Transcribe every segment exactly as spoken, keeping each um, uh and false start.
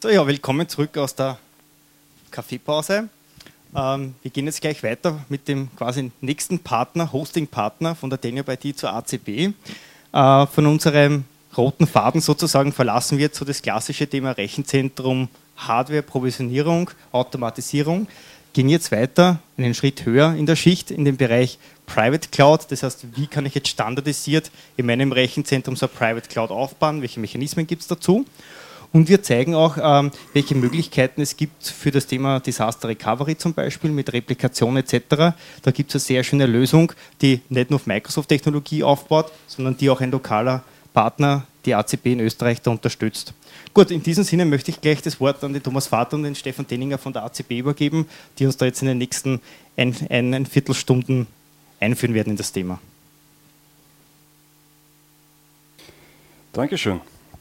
So, ja, willkommen zurück aus der Kaffeepause. Ähm, wir gehen jetzt gleich weiter mit dem quasi nächsten Partner, Hosting-Partner von der Denio I T zur A C B. Äh, von unserem roten Faden sozusagen verlassen wir jetzt so das klassische Thema Rechenzentrum, Hardware, Provisionierung, Automatisierung. Gehen jetzt weiter, einen Schritt höher in der Schicht, in den Bereich Private Cloud. Das heißt, wie kann ich jetzt standardisiert in meinem Rechenzentrum so eine Private Cloud aufbauen? Welche Mechanismen gibt es dazu? Und wir zeigen auch, ähm, welche Möglichkeiten es gibt für das Thema Disaster Recovery zum Beispiel mit Replikation et cetera. Da gibt es eine sehr schöne Lösung, die nicht nur auf Microsoft-Technologie aufbaut, sondern die auch ein lokaler Partner, die A C B in Österreich, da unterstützt. Gut, in diesem Sinne möchte ich gleich das Wort an den Thomas Vater und den Stefan Denninger von der A C B übergeben, die uns da jetzt in den nächsten ein, ein, ein Viertelstunden einführen werden in das Thema. Dankeschön.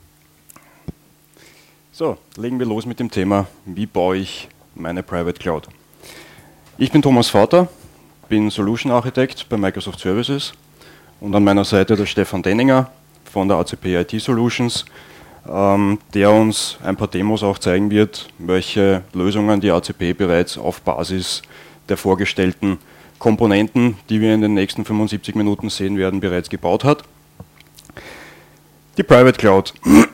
So, legen wir los mit dem Thema, wie baue ich meine Private Cloud. Ich bin Thomas Vater, bin Solution Architect bei Microsoft Services und an meiner Seite der Stefan Denninger von der A C B I T Solutions, ähm, der uns ein paar Demos auch zeigen wird, welche Lösungen die A C B bereits auf Basis der vorgestellten Komponenten, die wir in den nächsten fünfundsiebzig Minuten sehen werden, bereits gebaut hat. Die Private Cloud.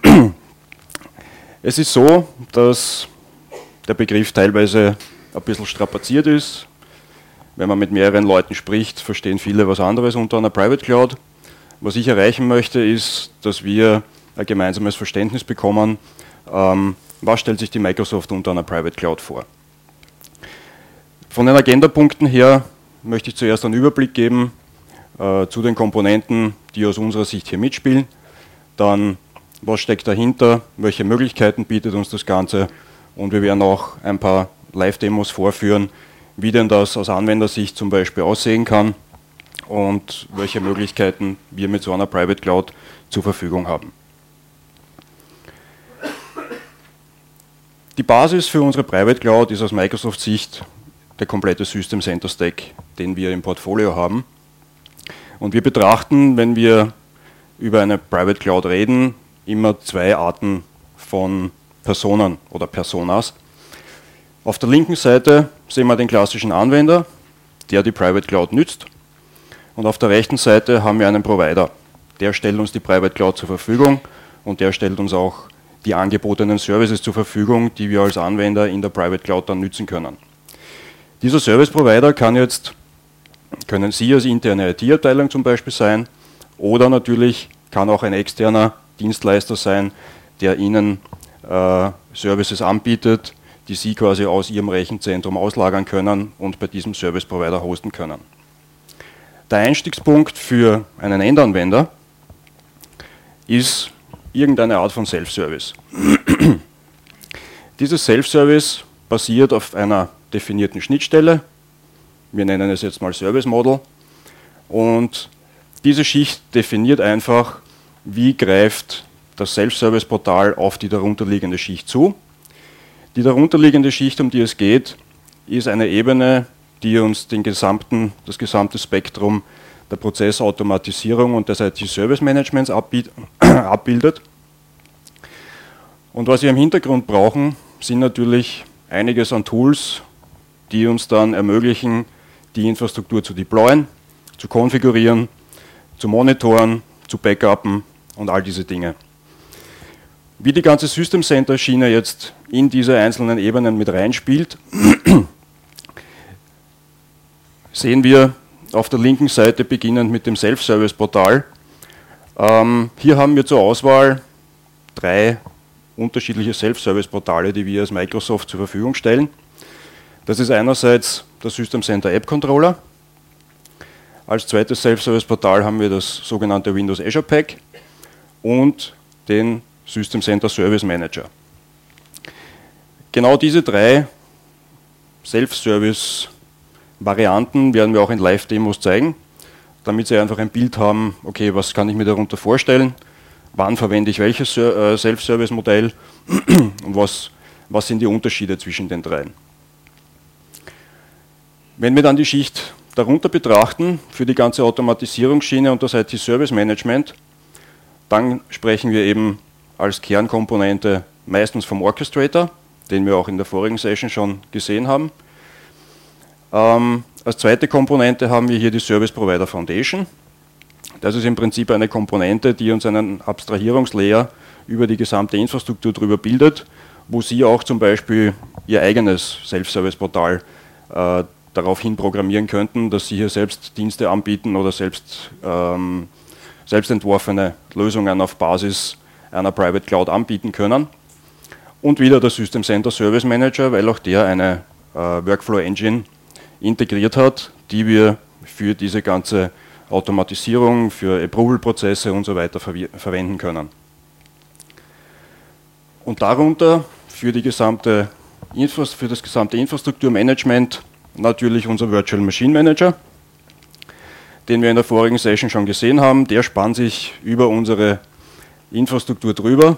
Es ist so, dass der Begriff teilweise ein bisschen strapaziert ist. Wenn man mit mehreren Leuten spricht, verstehen viele was anderes unter einer Private Cloud. Was ich erreichen möchte, ist, dass wir ein gemeinsames Verständnis bekommen, ähm, was stellt sich die Microsoft unter einer Private Cloud vor. Von den Agendapunkten her möchte ich zuerst einen Überblick geben äh, zu den Komponenten, die aus unserer Sicht hier mitspielen. Dann, was steckt dahinter, welche Möglichkeiten bietet uns das Ganze, und wir werden auch ein paar Live-Demos vorführen, wie denn das aus Anwendersicht zum Beispiel aussehen kann und welche Möglichkeiten wir mit so einer Private Cloud zur Verfügung haben. Die Basis für unsere Private Cloud ist aus Microsoft-Sicht der komplette System Center Stack, den wir im Portfolio haben. Und wir betrachten, wenn wir über eine Private Cloud reden, immer zwei Arten von Personen oder Personas. Auf der linken Seite sehen wir den klassischen Anwender, der die Private Cloud nützt. Und auf der rechten Seite haben wir einen Provider. Der stellt uns die Private Cloud zur Verfügung und der stellt uns auch die angebotenen Services zur Verfügung, die wir als Anwender in der Private Cloud dann nützen können. Dieser Service Provider kann jetzt, können Sie als interne I T-Abteilung zum Beispiel sein, oder natürlich kann auch ein externer Dienstleister sein, der Ihnen äh, Services anbietet, die Sie quasi aus Ihrem Rechenzentrum auslagern können und bei diesem Service Provider hosten können. Der Einstiegspunkt für einen Endanwender ist irgendeine Art von Self-Service. Dieses Self-Service basiert auf einer definierten Schnittstelle. Wir nennen es jetzt mal Service Model. Und diese Schicht definiert einfach, wie greift das Self-Service-Portal auf die darunterliegende Schicht zu. Die darunterliegende Schicht, um die es geht, ist eine Ebene, die uns den gesamten, das gesamte Spektrum der Prozessautomatisierung und des I T-Service-Managements abbildet. Und was wir im Hintergrund brauchen, sind natürlich einiges an Tools, die uns dann ermöglichen, die Infrastruktur zu deployen, zu konfigurieren, zu monitoren, zu backuppen und all diese Dinge. Wie die ganze System Center Schiene jetzt in diese einzelnen Ebenen mit reinspielt, sehen wir auf der linken Seite beginnend mit dem Self-Service-Portal. Ähm, hier haben wir zur Auswahl drei unterschiedliche Self-Service-Portale, die wir als Microsoft zur Verfügung stellen. Das ist einerseits der System Center App Controller. Als zweites Self-Service-Portal haben wir das sogenannte Windows Azure Pack und den System Center Service Manager. Genau diese drei Self-Service-Varianten werden wir auch in Live-Demos zeigen, damit Sie einfach ein Bild haben, okay, was kann ich mir darunter vorstellen, wann verwende ich welches Self-Service-Modell und was, was sind die Unterschiede zwischen den dreien. Wenn wir dann die Schicht darunter betrachten, für die ganze Automatisierungsschiene und das I T-Service-Management, dann sprechen wir eben als Kernkomponente meistens vom Orchestrator, den wir auch in der vorigen Session schon gesehen haben. Ähm, als zweite Komponente haben wir hier die Service Provider Foundation. Das ist im Prinzip eine Komponente, die uns einen Abstrahierungslayer über die gesamte Infrastruktur drüber bildet, wo Sie auch zum Beispiel Ihr eigenes Self-Service-Portal äh, daraufhin programmieren könnten, dass Sie hier selbst Dienste anbieten oder selbst, ähm, selbst entworfene Lösungen auf Basis einer Private Cloud anbieten können. Und wieder der System Center Service Manager, weil auch der eine äh, Workflow Engine integriert hat, die wir für diese ganze Automatisierung, für Approval-Prozesse und so weiter ver verwenden können. Und darunter für, die gesamte Infra für das gesamte Infrastrukturmanagement natürlich unser Virtual Machine Manager, den wir in der vorigen Session schon gesehen haben. Der spannt sich über unsere Infrastruktur drüber.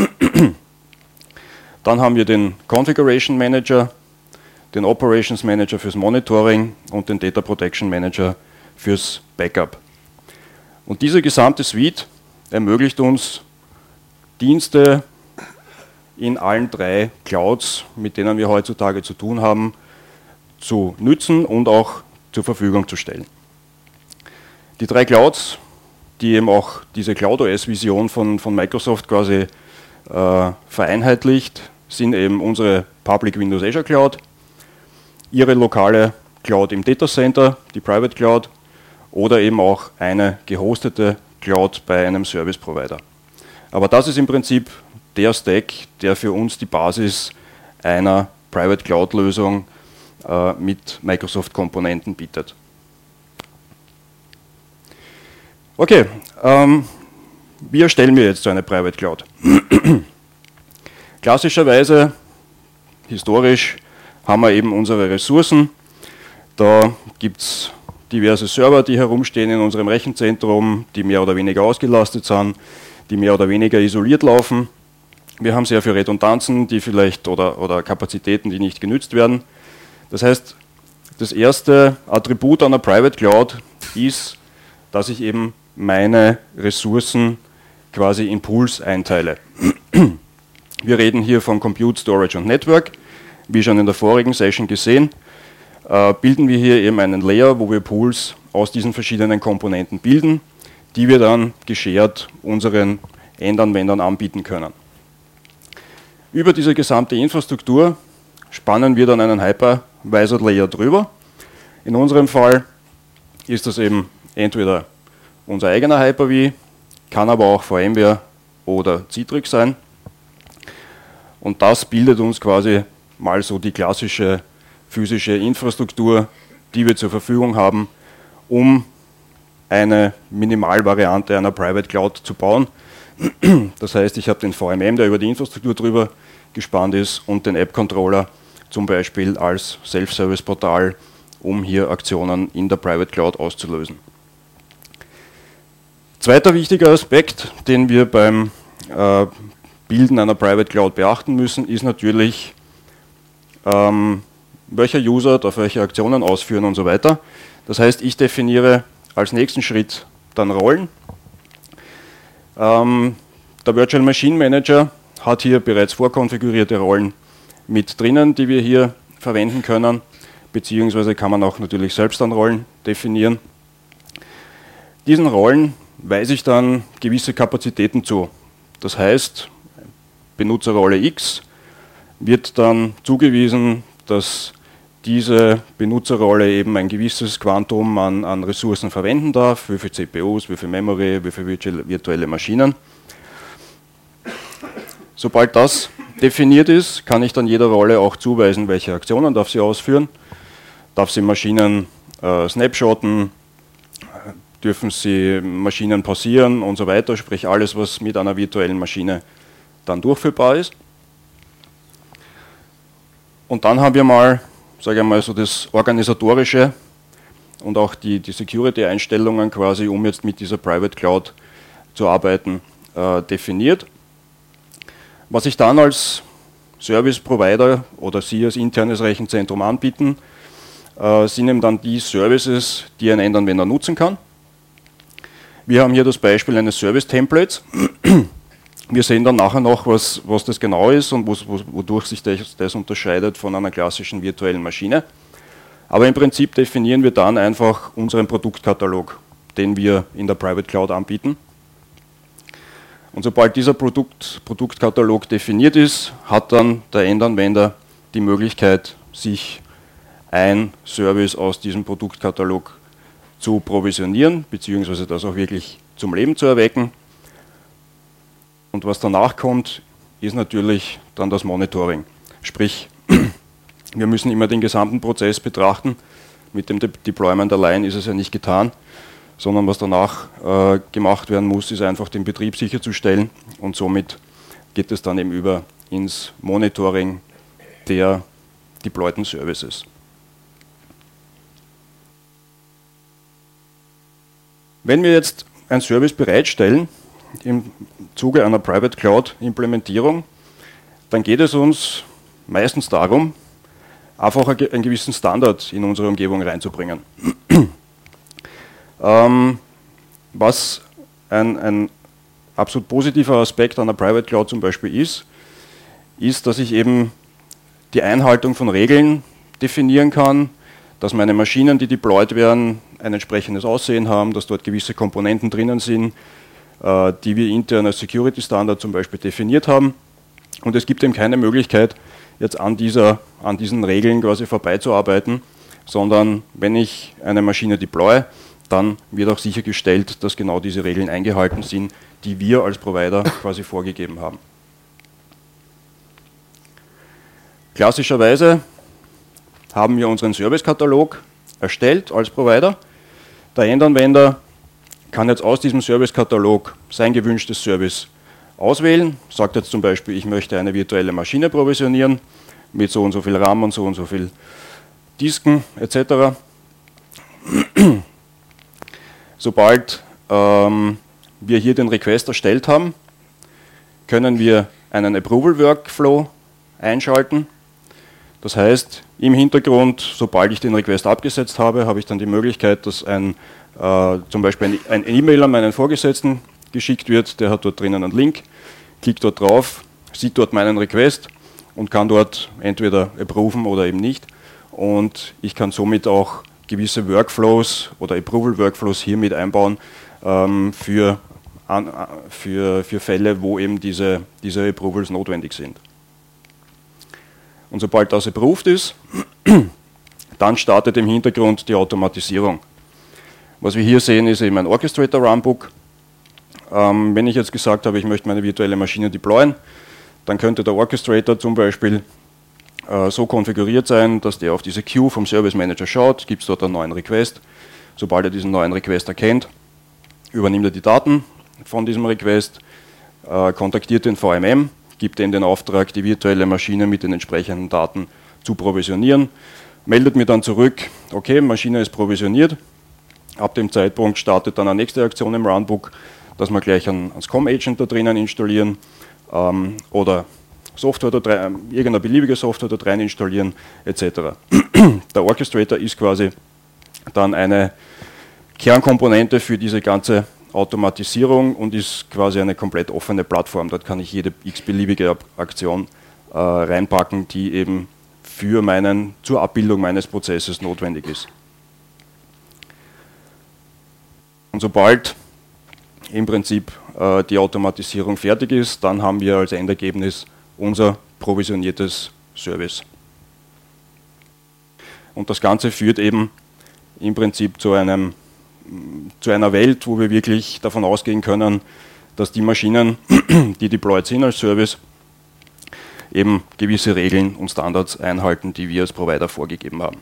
Dann haben wir den Configuration Manager, den Operations Manager fürs Monitoring und den Data Protection Manager fürs Backup. Und diese gesamte Suite ermöglicht uns, Dienste in allen drei Clouds, mit denen wir heutzutage zu tun haben, zu nützen und auch zur Verfügung zu stellen. Die drei Clouds, die eben auch diese Cloud O S-Vision von, von Microsoft quasi äh, vereinheitlicht, sind eben unsere Public Windows Azure Cloud, ihre lokale Cloud im Data Center, die Private Cloud, oder eben auch eine gehostete Cloud bei einem Service Provider. Aber das ist im Prinzip der Stack, der für uns die Basis einer Private Cloud Lösung äh, mit Microsoft-Komponenten bietet. Okay, ähm, wie erstellen wir jetzt so eine Private Cloud? Klassischerweise, historisch, haben wir eben unsere Ressourcen. Da gibt es diverse Server, die herumstehen in unserem Rechenzentrum, die mehr oder weniger ausgelastet sind, die mehr oder weniger isoliert laufen. Wir haben sehr viele Redundanzen, die vielleicht oder, oder Kapazitäten, die nicht genützt werden. Das heißt, das erste Attribut einer Private Cloud ist, dass ich eben meine Ressourcen quasi in Pools einteile. Wir reden hier von Compute, Storage und Network. Wie schon in der vorigen Session gesehen, äh, bilden wir hier eben einen Layer, wo wir Pools aus diesen verschiedenen Komponenten bilden, die wir dann geshared unseren Endanwendern anbieten können. Über diese gesamte Infrastruktur spannen wir dann einen Hypervisor-Layer drüber. In unserem Fall ist das eben entweder unser eigener Hyper-V, kann aber auch VMware oder Citrix sein. Und das bildet uns quasi mal so die klassische physische Infrastruktur, die wir zur Verfügung haben, um eine Minimalvariante einer Private Cloud zu bauen. Das heißt, ich habe den V M M, der über die Infrastruktur drüber gespannt ist, und den App-Controller zum Beispiel als Self-Service-Portal, um hier Aktionen in der Private Cloud auszulösen. Zweiter wichtiger Aspekt, den wir beim äh, Bilden einer Private Cloud beachten müssen, ist natürlich, ähm, welcher User darf welche Aktionen ausführen und so weiter. Das heißt, ich definiere als nächsten Schritt dann Rollen. Ähm, der Virtual Machine Manager hat hier bereits vorkonfigurierte Rollen mit drinnen, die wir hier verwenden können, beziehungsweise kann man auch natürlich selbst dann Rollen definieren. Diesen Rollen weise ich dann gewisse Kapazitäten zu. Das heißt, Benutzerrolle X wird dann zugewiesen, dass diese Benutzerrolle eben ein gewisses Quantum an, an Ressourcen verwenden darf, wie viel C P Us, wie viel Memory, wie viel virtuelle Maschinen. Sobald das definiert ist, kann ich dann jeder Rolle auch zuweisen, welche Aktionen darf sie ausführen. Darf sie Maschinen äh, snapshotten, dürfen sie Maschinen pausieren und so weiter, sprich alles, was mit einer virtuellen Maschine dann durchführbar ist. Und dann haben wir mal, sage ich mal, so das Organisatorische und auch die, die Security-Einstellungen quasi, um jetzt mit dieser Private Cloud zu arbeiten, äh, definiert. Was ich dann als Service Provider oder Sie als internes Rechenzentrum anbieten, äh, sind eben dann die Services, die ein Endanwender nutzen kann. Wir haben hier das Beispiel eines Service-Templates. Wir sehen dann nachher noch, was, was das genau ist und wodurch sich das, das unterscheidet von einer klassischen virtuellen Maschine. Aber im Prinzip definieren wir dann einfach unseren Produktkatalog, den wir in der Private Cloud anbieten. Und sobald dieser Produkt, Produktkatalog definiert ist, hat dann der Endanwender die Möglichkeit, sich ein Service aus diesem Produktkatalog zu provisionieren, beziehungsweise das auch wirklich zum Leben zu erwecken. Und was danach kommt, ist natürlich dann das Monitoring. Sprich, wir müssen immer den gesamten Prozess betrachten. Mit dem De- Deployment allein ist es ja nicht getan, sondern was danach äh, gemacht werden muss, ist einfach den Betrieb sicherzustellen, und somit geht es dann eben über ins Monitoring der deployten Services. Wenn wir jetzt ein Service bereitstellen im Zuge einer Private Cloud Implementierung, dann geht es uns meistens darum, einfach einen gewissen Standard in unsere Umgebung reinzubringen. ähm, was ein, ein absolut positiver Aspekt an der Private Cloud zum Beispiel ist, ist, dass ich eben die Einhaltung von Regeln definieren kann, dass meine Maschinen, die deployed werden, ein entsprechendes Aussehen haben, dass dort gewisse Komponenten drinnen sind, äh, die wir intern als Security Standard zum Beispiel definiert haben. Und es gibt eben keine Möglichkeit, jetzt an, dieser, an diesen Regeln quasi vorbeizuarbeiten, sondern wenn ich eine Maschine deploye, dann wird auch sichergestellt, dass genau diese Regeln eingehalten sind, die wir als Provider quasi vorgegeben haben. Klassischerweise haben wir unseren Servicekatalog erstellt als Provider. Der Endanwender kann jetzt aus diesem Servicekatalog sein gewünschtes Service auswählen, sagt jetzt zum Beispiel, ich möchte eine virtuelle Maschine provisionieren mit so und so viel RAM und so und so viel Disken et cetera. Sobald ähm, wir hier den Request erstellt haben, können wir einen Approval Workflow einschalten. Das heißt, im Hintergrund, sobald ich den Request abgesetzt habe, habe ich dann die Möglichkeit, dass ein, äh, zum Beispiel ein E-Mail an meinen Vorgesetzten geschickt wird, der hat dort drinnen einen Link, klickt dort drauf, sieht dort meinen Request und kann dort entweder approven oder eben nicht. Und ich kann somit auch gewisse Workflows oder Approval-Workflows hier mit einbauen ähm, für, an, für, für Fälle, wo eben diese, diese Approvals notwendig sind. Und sobald das approved ist, dann startet im Hintergrund die Automatisierung. Was wir hier sehen, ist eben ein Orchestrator Runbook. Ähm, wenn ich jetzt gesagt habe, ich möchte meine virtuelle Maschine deployen, dann könnte der Orchestrator zum Beispiel äh, so konfiguriert sein, dass der auf diese Queue vom Service Manager schaut, gibt es dort einen neuen Request. Sobald er diesen neuen Request erkennt, übernimmt er die Daten von diesem Request, äh, kontaktiert den V M M, gibt ihm den Auftrag, die virtuelle Maschine mit den entsprechenden Daten zu provisionieren, meldet mir dann zurück, okay, Maschine ist provisioniert. Ab dem Zeitpunkt startet dann eine nächste Aktion im Runbook, dass wir gleich einen, einen S C O M-Agent da drinnen installieren ähm, oder Software da rein, irgendeine beliebige Software da rein installieren et cetera. Der Orchestrator ist quasi dann eine Kernkomponente für diese ganze Automatisierung und ist quasi eine komplett offene Plattform. Dort kann ich jede x-beliebige Aktion äh, reinpacken, die eben für meinen, zur Abbildung meines Prozesses notwendig ist. Und sobald im Prinzip äh, die Automatisierung fertig ist, dann haben wir als Endergebnis unser provisioniertes Service. Und das Ganze führt eben im Prinzip zu, einem, zu einer Welt, wo wir wirklich davon ausgehen können, dass die Maschinen, die deployed sind als Service, eben gewisse Regeln und Standards einhalten, die wir als Provider vorgegeben haben.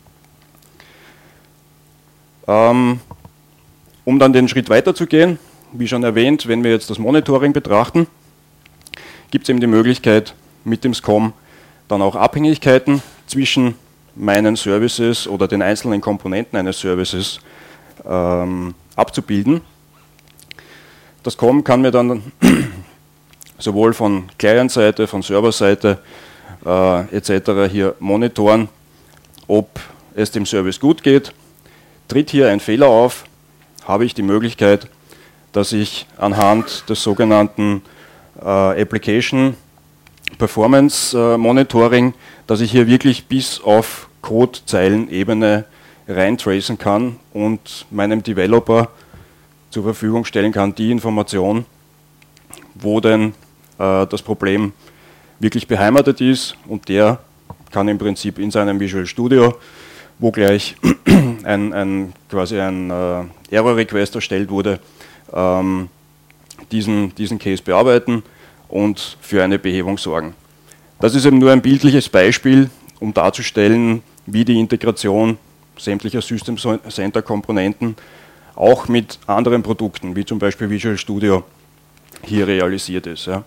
Ähm, um dann den Schritt weiter zu gehen, wie schon erwähnt, wenn wir jetzt das Monitoring betrachten, gibt es eben die Möglichkeit, mit dem S C O M dann auch Abhängigkeiten zwischen meinen Services oder den einzelnen Komponenten eines Services ähm, abzubilden. Das S C O M kann mir dann sowohl von Client-Seite, von Server-Seite äh, et cetera hier monitoren, ob es dem Service gut geht. Tritt hier ein Fehler auf, habe ich die Möglichkeit, dass ich anhand des sogenannten äh, Application Performance äh, Monitoring, dass ich hier wirklich bis auf Codezeilenebene reintracen kann und meinem Developer zur Verfügung stellen kann, die Information, wo denn äh, das Problem wirklich beheimatet ist, und der kann im Prinzip in seinem Visual Studio, wo gleich ein, ein, quasi ein äh, Error-Request erstellt wurde, ähm, diesen, diesen Case bearbeiten und für eine Behebung sorgen. Das ist eben nur ein bildliches Beispiel, um darzustellen, wie die Integration sämtlicher System Center Komponenten auch mit anderen Produkten, wie zum Beispiel Visual Studio, hier realisiert ist. Ja.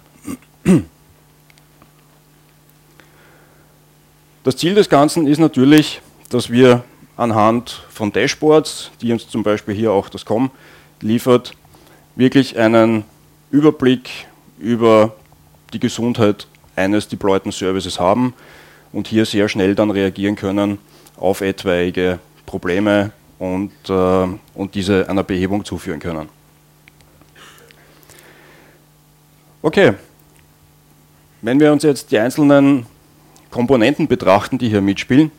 Das Ziel des Ganzen ist natürlich, dass wir anhand von Dashboards, die uns zum Beispiel hier auch das Com liefert, wirklich einen Überblick über die Gesundheit eines deployten Services haben und hier sehr schnell dann reagieren können auf etwaige Probleme und, äh, und diese einer Behebung zuführen können. Okay, wenn wir uns jetzt die einzelnen Komponenten betrachten, die hier mitspielen,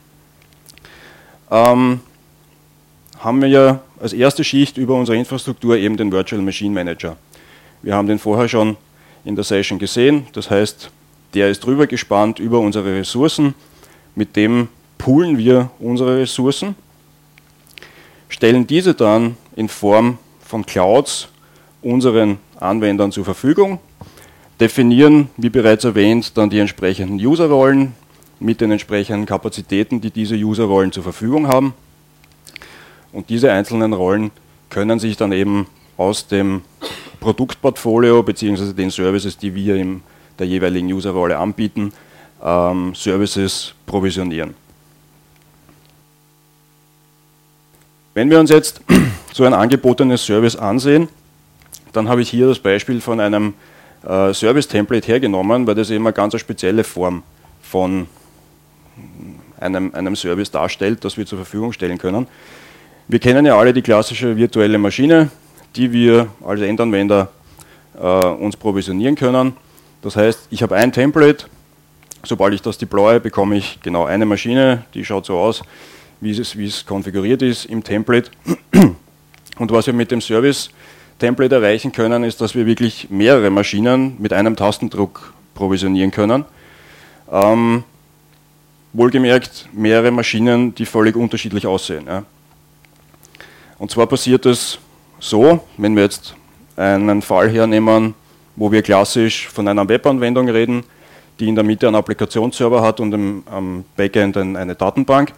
ähm, haben wir ja als erste Schicht über unsere Infrastruktur eben den Virtual Machine Manager. Wir haben den vorher schon in der Session gesehen, das heißt, der ist drüber gespannt über unsere Ressourcen, mit dem poolen wir unsere Ressourcen, stellen diese dann in Form von Clouds unseren Anwendern zur Verfügung, definieren, wie bereits erwähnt, dann die entsprechenden User-Rollen mit den entsprechenden Kapazitäten, die diese User-Rollen zur Verfügung haben. Und diese einzelnen Rollen können sich dann eben aus dem Produktportfolio bzw. den Services, die wir in der jeweiligen User-Rolle anbieten, ähm, Services provisionieren. Wenn wir uns jetzt so ein angebotenes Service ansehen, dann habe ich hier das Beispiel von einem äh, Service-Template hergenommen, weil das eben eine ganz spezielle Form von einem, einem Service darstellt, das wir zur Verfügung stellen können. Wir kennen ja alle die klassische virtuelle Maschine, die wir als Endanwender äh, uns provisionieren können. Das heißt, ich habe ein Template, sobald ich das deploye, bekomme ich genau eine Maschine, die schaut so aus, wie es, wie es konfiguriert ist im Template. Und was wir mit dem Service-Template erreichen können, ist, dass wir wirklich mehrere Maschinen mit einem Tastendruck provisionieren können. Ähm, wohlgemerkt mehrere Maschinen, die völlig unterschiedlich aussehen. Ja. Und zwar passiert es so, wenn wir jetzt einen Fall hernehmen, wo wir klassisch von einer Webanwendung reden, die in der Mitte einen Applikationsserver hat und im, am Backend eine Datenbank,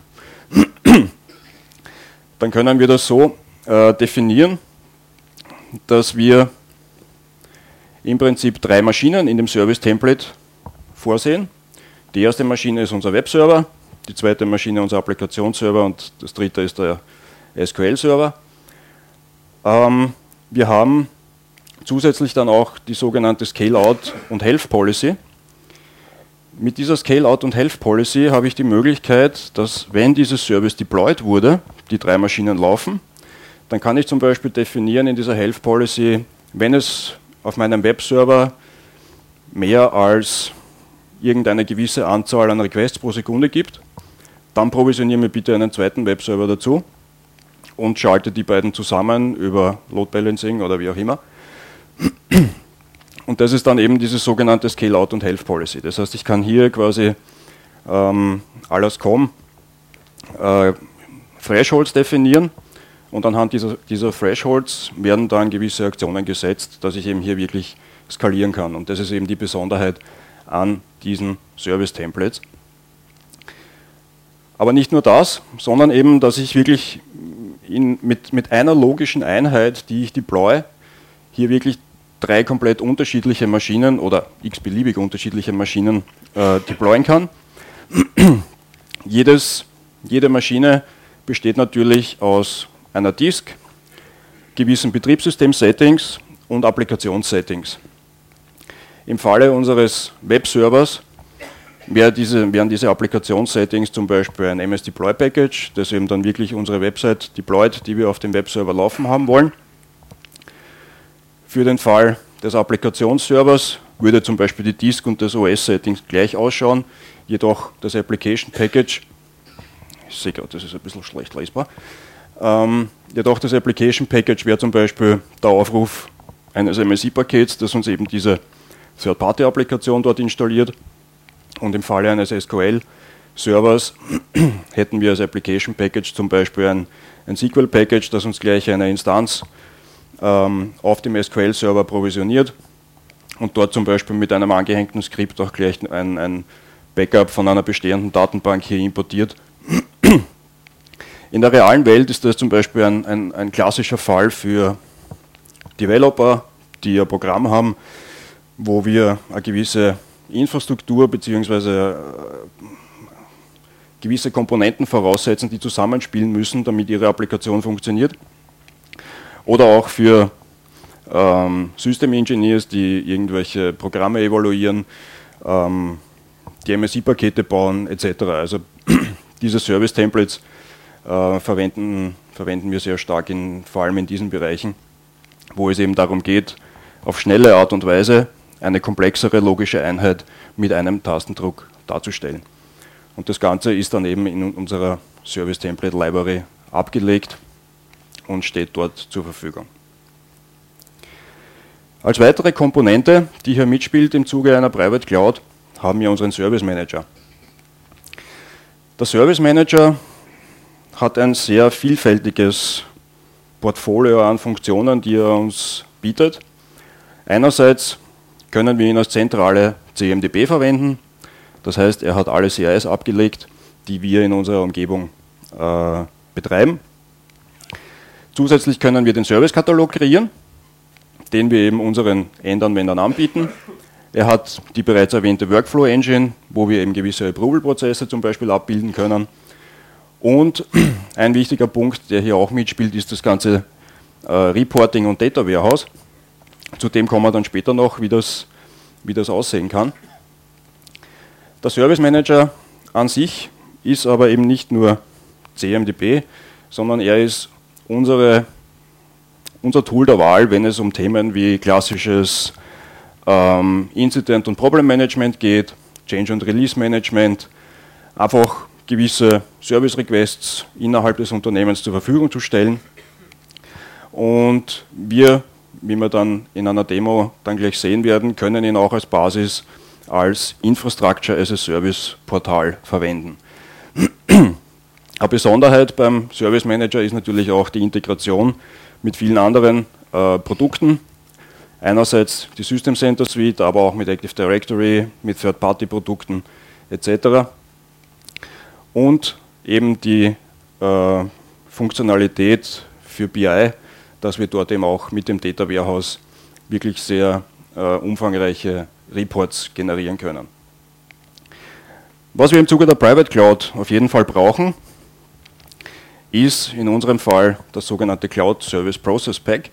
dann können wir das so äh, definieren, dass wir im Prinzip drei Maschinen in dem Service-Template vorsehen. Die erste Maschine ist unser Webserver, die zweite Maschine unser Applikationsserver und das dritte ist der S Q L-Server. Ähm, wir haben zusätzlich dann auch die sogenannte Scale-Out und Health Policy. Mit dieser Scale-Out und Health Policy habe ich die Möglichkeit, dass, wenn dieses Service deployed wurde, die drei Maschinen laufen, dann kann ich zum Beispiel definieren in dieser Health Policy, wenn es auf meinem Webserver mehr als irgendeine gewisse Anzahl an Requests pro Sekunde gibt, dann provisioniere mir bitte einen zweiten Webserver dazu und schalte die beiden zusammen über Load Balancing oder wie auch immer. Und das ist dann eben diese sogenannte Scale-Out und Health Policy. Das heißt, ich kann hier quasi ähm, alles Com äh, Thresholds definieren und anhand dieser, dieser Thresholds werden dann gewisse Aktionen gesetzt, dass ich eben hier wirklich skalieren kann. Und das ist eben die Besonderheit an diesen Service-Templates. Aber nicht nur das, sondern eben, dass ich wirklich in, mit, mit einer logischen Einheit, die ich deploy, hier wirklich drei komplett unterschiedliche Maschinen oder x-beliebig unterschiedliche Maschinen äh, deployen kann. Jedes, jede Maschine besteht natürlich aus einer Disk, gewissen Betriebssystem-Settings und Applikationssettings. Im Falle unseres Webservers wäre diese, wären diese Applikationssettings zum Beispiel ein M S Deploy Package, das eben dann wirklich unsere Website deployt, die wir auf dem Webserver laufen haben wollen. Für den Fall des Applikationsservers würde zum Beispiel die Disk und das O S-Settings gleich ausschauen, jedoch das Application Package, ich sehe gerade, das ist ein bisschen schlecht lesbar, ähm, jedoch das Application Package wäre zum Beispiel der Aufruf eines M S I-Pakets, das uns eben diese Third-Party-Applikation dort installiert, und im Falle eines S Q L-Servers hätten wir als Application Package zum Beispiel ein, ein S Q L-Package, das uns gleich eine Instanz ähm, auf dem S Q L-Server provisioniert und dort zum Beispiel mit einem angehängten Skript auch gleich ein, ein Backup von einer bestehenden Datenbank hier importiert. In der realen Welt ist das zum Beispiel ein, ein, ein klassischer Fall für Developer, die ein Programm haben, wo wir eine gewisse Infrastruktur bzw. gewisse Komponenten voraussetzen, die zusammenspielen müssen, damit ihre Applikation funktioniert. Oder auch für ähm, System Engineers, die irgendwelche Programme evaluieren, ähm, die M S I-Pakete bauen et cetera. Also diese Service-Templates äh, verwenden, verwenden wir sehr stark, in, vor allem in diesen Bereichen, wo es eben darum geht, auf schnelle Art und Weise eine komplexere logische Einheit mit einem Tastendruck darzustellen. Und das Ganze ist dann eben in unserer Service Template Library abgelegt und steht dort zur Verfügung. Als weitere Komponente, die hier mitspielt im Zuge einer Private Cloud, haben wir unseren Service Manager. Der Service Manager hat ein sehr vielfältiges Portfolio an Funktionen, die er uns bietet. Einerseits können wir ihn als zentrale C M D B verwenden, das heißt, er hat alle C I s abgelegt, die wir in unserer Umgebung äh, betreiben. Zusätzlich können wir den Servicekatalog kreieren, den wir eben unseren Endanwendern anbieten. Er hat die bereits erwähnte Workflow Engine, wo wir eben gewisse Approval-Prozesse zum Beispiel abbilden können. Und ein wichtiger Punkt, der hier auch mitspielt, ist das ganze äh, Reporting und Data Warehouse. Zu dem kommen wir dann später noch, wie das, wie das aussehen kann. Der Service Manager an sich ist aber eben nicht nur C M D B, sondern er ist unsere, unser Tool der Wahl, wenn es um Themen wie klassisches ähm, Incident- und Problem Management geht, Change- und Release-Management, einfach gewisse Service-Requests innerhalb des Unternehmens zur Verfügung zu stellen. Und wir, wie wir dann in einer Demo dann gleich sehen werden, können ihn auch als Basis als Infrastructure as a Service Portal verwenden. Eine Besonderheit beim Service Manager ist natürlich auch die Integration mit vielen anderen äh, Produkten. Einerseits die System Center Suite, aber auch mit Active Directory, mit Third-Party-Produkten et cetera. Und eben die äh, Funktionalität für B I, dass wir dort eben auch mit dem Data Warehouse wirklich sehr äh, umfangreiche Reports generieren können. Was wir im Zuge der Private Cloud auf jeden Fall brauchen, ist in unserem Fall das sogenannte Cloud Service Process Pack.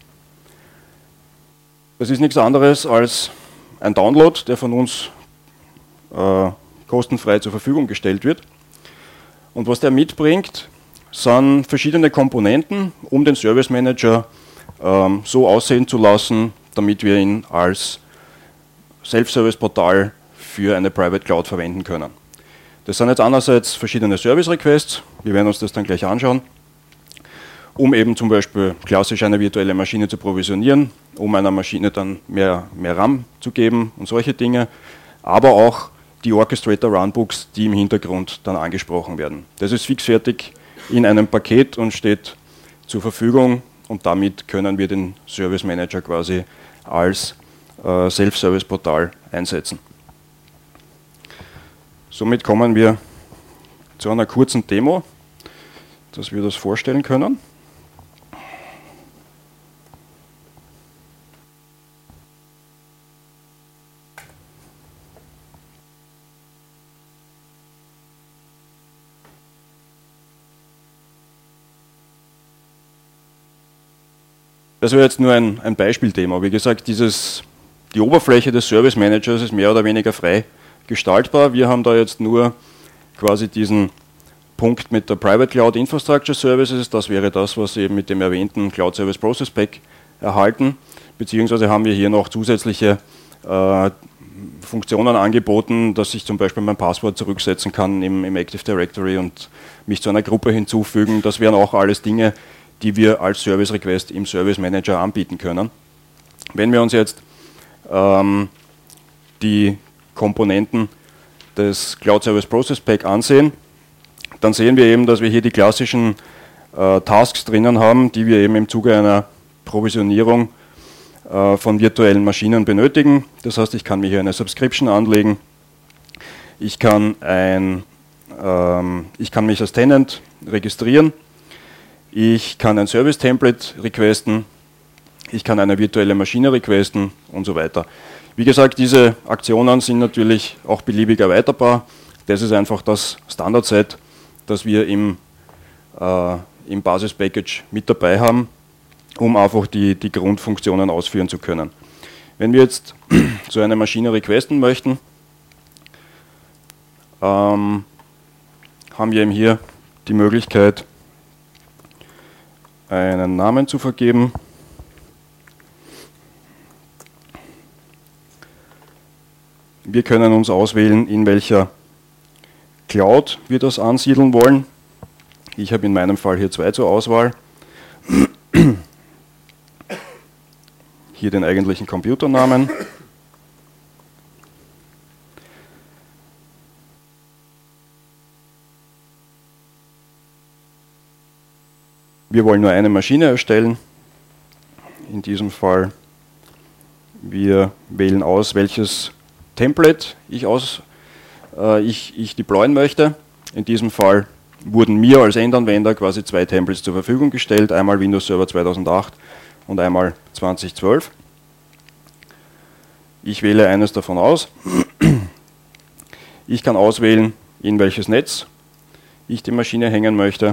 Das ist nichts anderes als ein Download, der von uns äh, kostenfrei zur Verfügung gestellt wird. Und was der mitbringt, sind verschiedene Komponenten, um den Service Manager ähm, so aussehen zu lassen, damit wir ihn als Self-Service-Portal für eine Private Cloud verwenden können. Das sind jetzt einerseits verschiedene Service-Requests, wir werden uns das dann gleich anschauen, um eben zum Beispiel klassisch eine virtuelle Maschine zu provisionieren, um einer Maschine dann mehr, mehr RAM zu geben und solche Dinge, aber auch die Orchestrator Runbooks, die im Hintergrund dann angesprochen werden. Das ist fixfertig in einem Paket und steht zur Verfügung, und damit können wir den Service Manager quasi als äh, Self-Service-Portal einsetzen. Somit kommen wir zu einer kurzen Demo, dass wir das vorstellen können. Das wäre jetzt nur ein, ein Beispiel-Demo. Wie gesagt, dieses, die Oberfläche des Service Managers ist mehr oder weniger frei gestaltbar. Wir haben da jetzt nur quasi diesen Punkt mit der Private Cloud Infrastructure Services. Das wäre das, was Sie eben mit dem erwähnten Cloud Service Process Pack erhalten. Beziehungsweise haben wir hier noch zusätzliche äh, Funktionen angeboten, dass ich zum Beispiel mein Passwort zurücksetzen kann im, im Active Directory und mich zu einer Gruppe hinzufügen. Das wären auch alles Dinge, die wir als Service Request im Service Manager anbieten können. Wenn wir uns jetzt ähm, die Komponenten des Cloud Service Process Pack ansehen, dann sehen wir eben, dass wir hier die klassischen äh, Tasks drinnen haben, die wir eben im Zuge einer Provisionierung äh, von virtuellen Maschinen benötigen. Das heißt, ich kann mir hier eine Subscription anlegen, ich kann, ein, ähm, ich kann mich als Tenant registrieren, ich kann ein Service-Template requesten, ich kann eine virtuelle Maschine requesten und so weiter. Wie gesagt, diese Aktionen sind natürlich auch beliebig erweiterbar. Das ist einfach das Standard-Set, das wir im, äh, im Basis-Package mit dabei haben, um einfach die, die Grundfunktionen ausführen zu können. Wenn wir jetzt so eine Maschine requesten möchten, ähm, haben wir eben hier die Möglichkeit, einen Namen zu vergeben. Wir können uns auswählen, in welcher Cloud wir das ansiedeln wollen. Ich habe in meinem Fall hier zwei zur Auswahl. Hier den eigentlichen Computernamen. Wir wollen nur eine Maschine erstellen. In diesem Fall, wir wählen aus, welches Template ich, aus, äh, ich, ich deployen möchte. In diesem Fall wurden mir als Endanwender quasi zwei Templates zur Verfügung gestellt, einmal Windows Server zweitausendacht und einmal zweitausendzwölf. Ich wähle eines davon aus. Ich kann auswählen, in welches Netz ich die Maschine hängen möchte.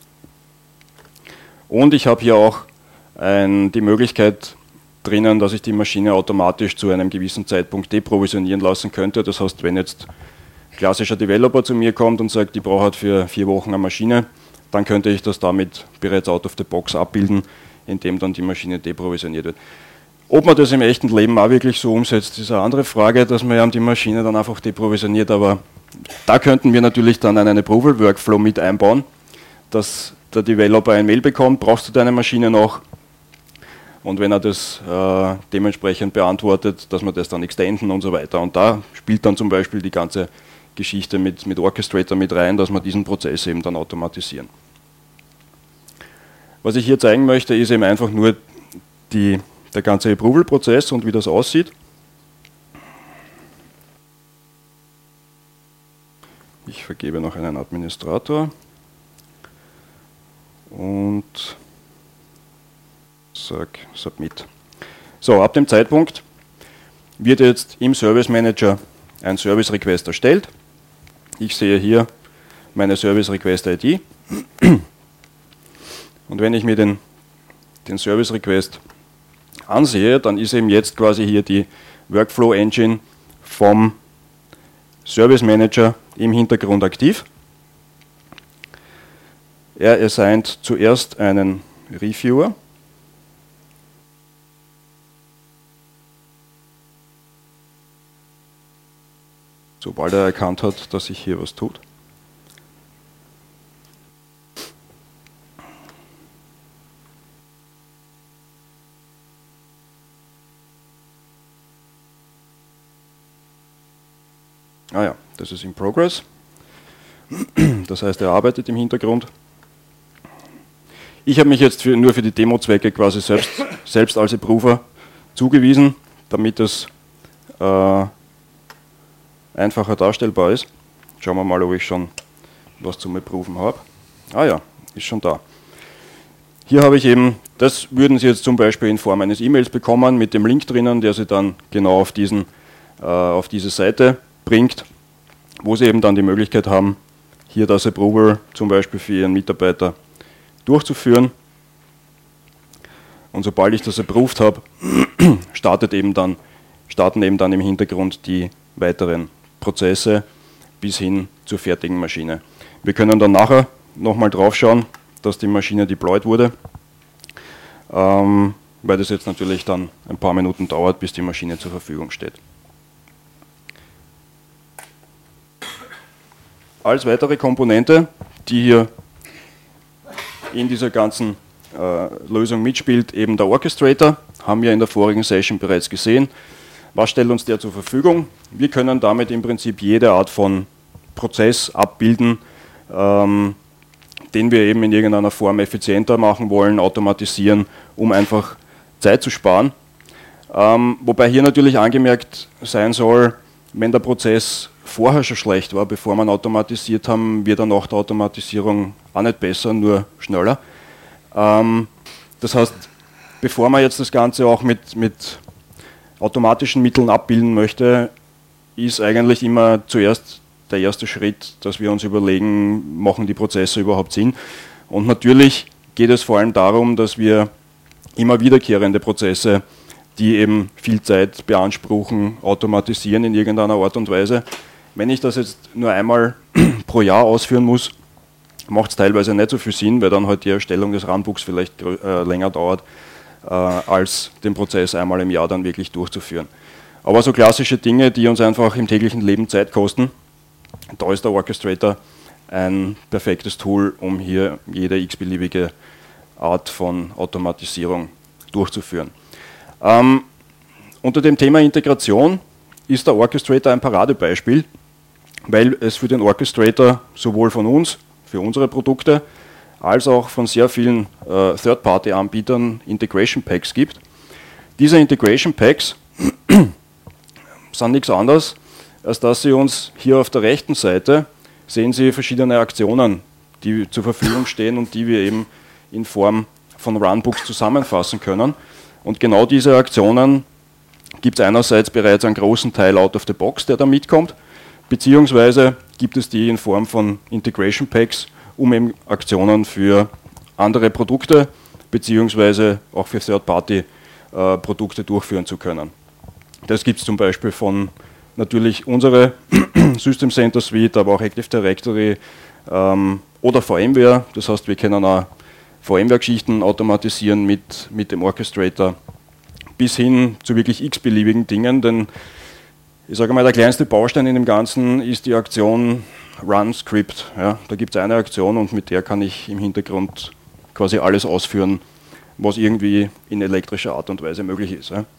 Und ich habe hier auch ein, die Möglichkeit drinnen, dass ich die Maschine automatisch zu einem gewissen Zeitpunkt deprovisionieren lassen könnte. Das heißt, wenn jetzt klassischer Developer zu mir kommt und sagt, ich brauche halt für vier Wochen eine Maschine, dann könnte ich das damit bereits out of the box abbilden, indem dann die Maschine deprovisioniert wird. Ob man das im echten Leben auch wirklich so umsetzt, ist eine andere Frage, dass man ja die Maschine dann einfach deprovisioniert, aber da könnten wir natürlich dann einen Approval-Workflow mit einbauen, dass der Developer ein Mail bekommt, brauchst du deine Maschine noch? Und wenn er das äh, dementsprechend beantwortet, dass wir das dann extenden und so weiter. Und da spielt dann zum Beispiel die ganze Geschichte mit, mit Orchestrator mit rein, dass wir diesen Prozess eben dann automatisieren. Was ich hier zeigen möchte, ist eben einfach nur die, der ganze Approval-Prozess und wie das aussieht. Ich vergebe noch einen Administrator und sage Submit. So, ab dem Zeitpunkt wird jetzt im Service Manager ein Service Request erstellt. Ich sehe hier meine Service Request I D. Und wenn ich mir den, den Service Request ansehe, dann ist eben jetzt quasi hier die Workflow Engine vom Service Manager im Hintergrund aktiv. Er assignt zuerst einen Reviewer. Sobald er erkannt hat, dass sich hier was tut. Ah ja, das ist in Progress. Das heißt, er arbeitet im Hintergrund. Ich habe mich jetzt für, nur für die Demo-Zwecke quasi selbst, selbst als Approver zugewiesen, damit es äh, einfacher darstellbar ist. Schauen wir mal, ob ich schon was zum Approven habe. Ah ja, ist schon da. Hier habe ich eben, das würden Sie jetzt zum Beispiel in Form eines E-Mails bekommen mit dem Link drinnen, der Sie dann genau auf, diesen, äh, auf diese Seite bringt, wo Sie eben dann die Möglichkeit haben, hier das Approval zum Beispiel für Ihren Mitarbeiter durchzuführen. Und sobald ich das approved habe, startet eben dann, starten eben dann im Hintergrund die weiteren Prozesse bis hin zur fertigen Maschine. Wir können dann nachher nochmal drauf schauen, dass die Maschine deployed wurde, ähm, weil das jetzt natürlich dann ein paar Minuten dauert, bis die Maschine zur Verfügung steht. als weitere Komponente, die hier in dieser ganzen äh, Lösung mitspielt, eben der Orchestrator. Haben wir in der vorigen Session bereits gesehen. Was stellt uns der zur Verfügung? Wir können damit im Prinzip jede Art von Prozess abbilden, ähm, den wir eben in irgendeiner Form effizienter machen wollen, automatisieren, um einfach Zeit zu sparen. Ähm, wobei hier natürlich angemerkt sein soll, wenn der Prozess vorher schon schlecht war, bevor man automatisiert haben, wird er nach der Automatisierung auch nicht besser, nur schneller. Ähm, das heißt, bevor man jetzt das Ganze auch mit, mit automatischen Mitteln abbilden möchte, ist eigentlich immer zuerst der erste Schritt, dass wir uns überlegen, machen die Prozesse überhaupt Sinn. Und natürlich geht es vor allem darum, dass wir immer wiederkehrende Prozesse, die eben viel Zeit beanspruchen, automatisieren in irgendeiner Art und Weise. Wenn ich das jetzt nur einmal pro Jahr ausführen muss, macht es teilweise nicht so viel Sinn, weil dann halt die Erstellung des Runbooks vielleicht äh, länger dauert, äh, als den Prozess einmal im Jahr dann wirklich durchzuführen. Aber so klassische Dinge, die uns einfach im täglichen Leben Zeit kosten, da ist der Orchestrator ein perfektes Tool, um hier jede x-beliebige Art von Automatisierung durchzuführen. Ähm, unter dem Thema Integration ist der Orchestrator ein Paradebeispiel, weil es für den Orchestrator sowohl von uns, für unsere Produkte, als auch von sehr vielen äh, Third-Party-Anbietern Integration Packs gibt. Diese Integration Packs sind nichts anderes, als dass Sie uns hier auf der rechten Seite sehen Sie verschiedene Aktionen, die zur Verfügung stehen und die wir eben in Form von Runbooks zusammenfassen können. Und genau diese Aktionen gibt es einerseits bereits einen großen Teil out of the box, der da mitkommt, beziehungsweise gibt es die in Form von Integration Packs, um eben Aktionen für andere Produkte, beziehungsweise auch für Third-Party-Produkte durchführen zu können. Das gibt es zum Beispiel von natürlich unsere System Center Suite, aber auch Active Directory ähm, oder VMware. Das heißt, wir können auch VMware-Geschichten automatisieren mit, mit dem Orchestrator bis hin zu wirklich x-beliebigen Dingen, denn ich sage mal, der kleinste Baustein in dem Ganzen ist die Aktion Run Script. Ja, da gibt es eine Aktion und mit der kann ich im Hintergrund quasi alles ausführen, was irgendwie in elektrischer Art und Weise möglich ist. Ja.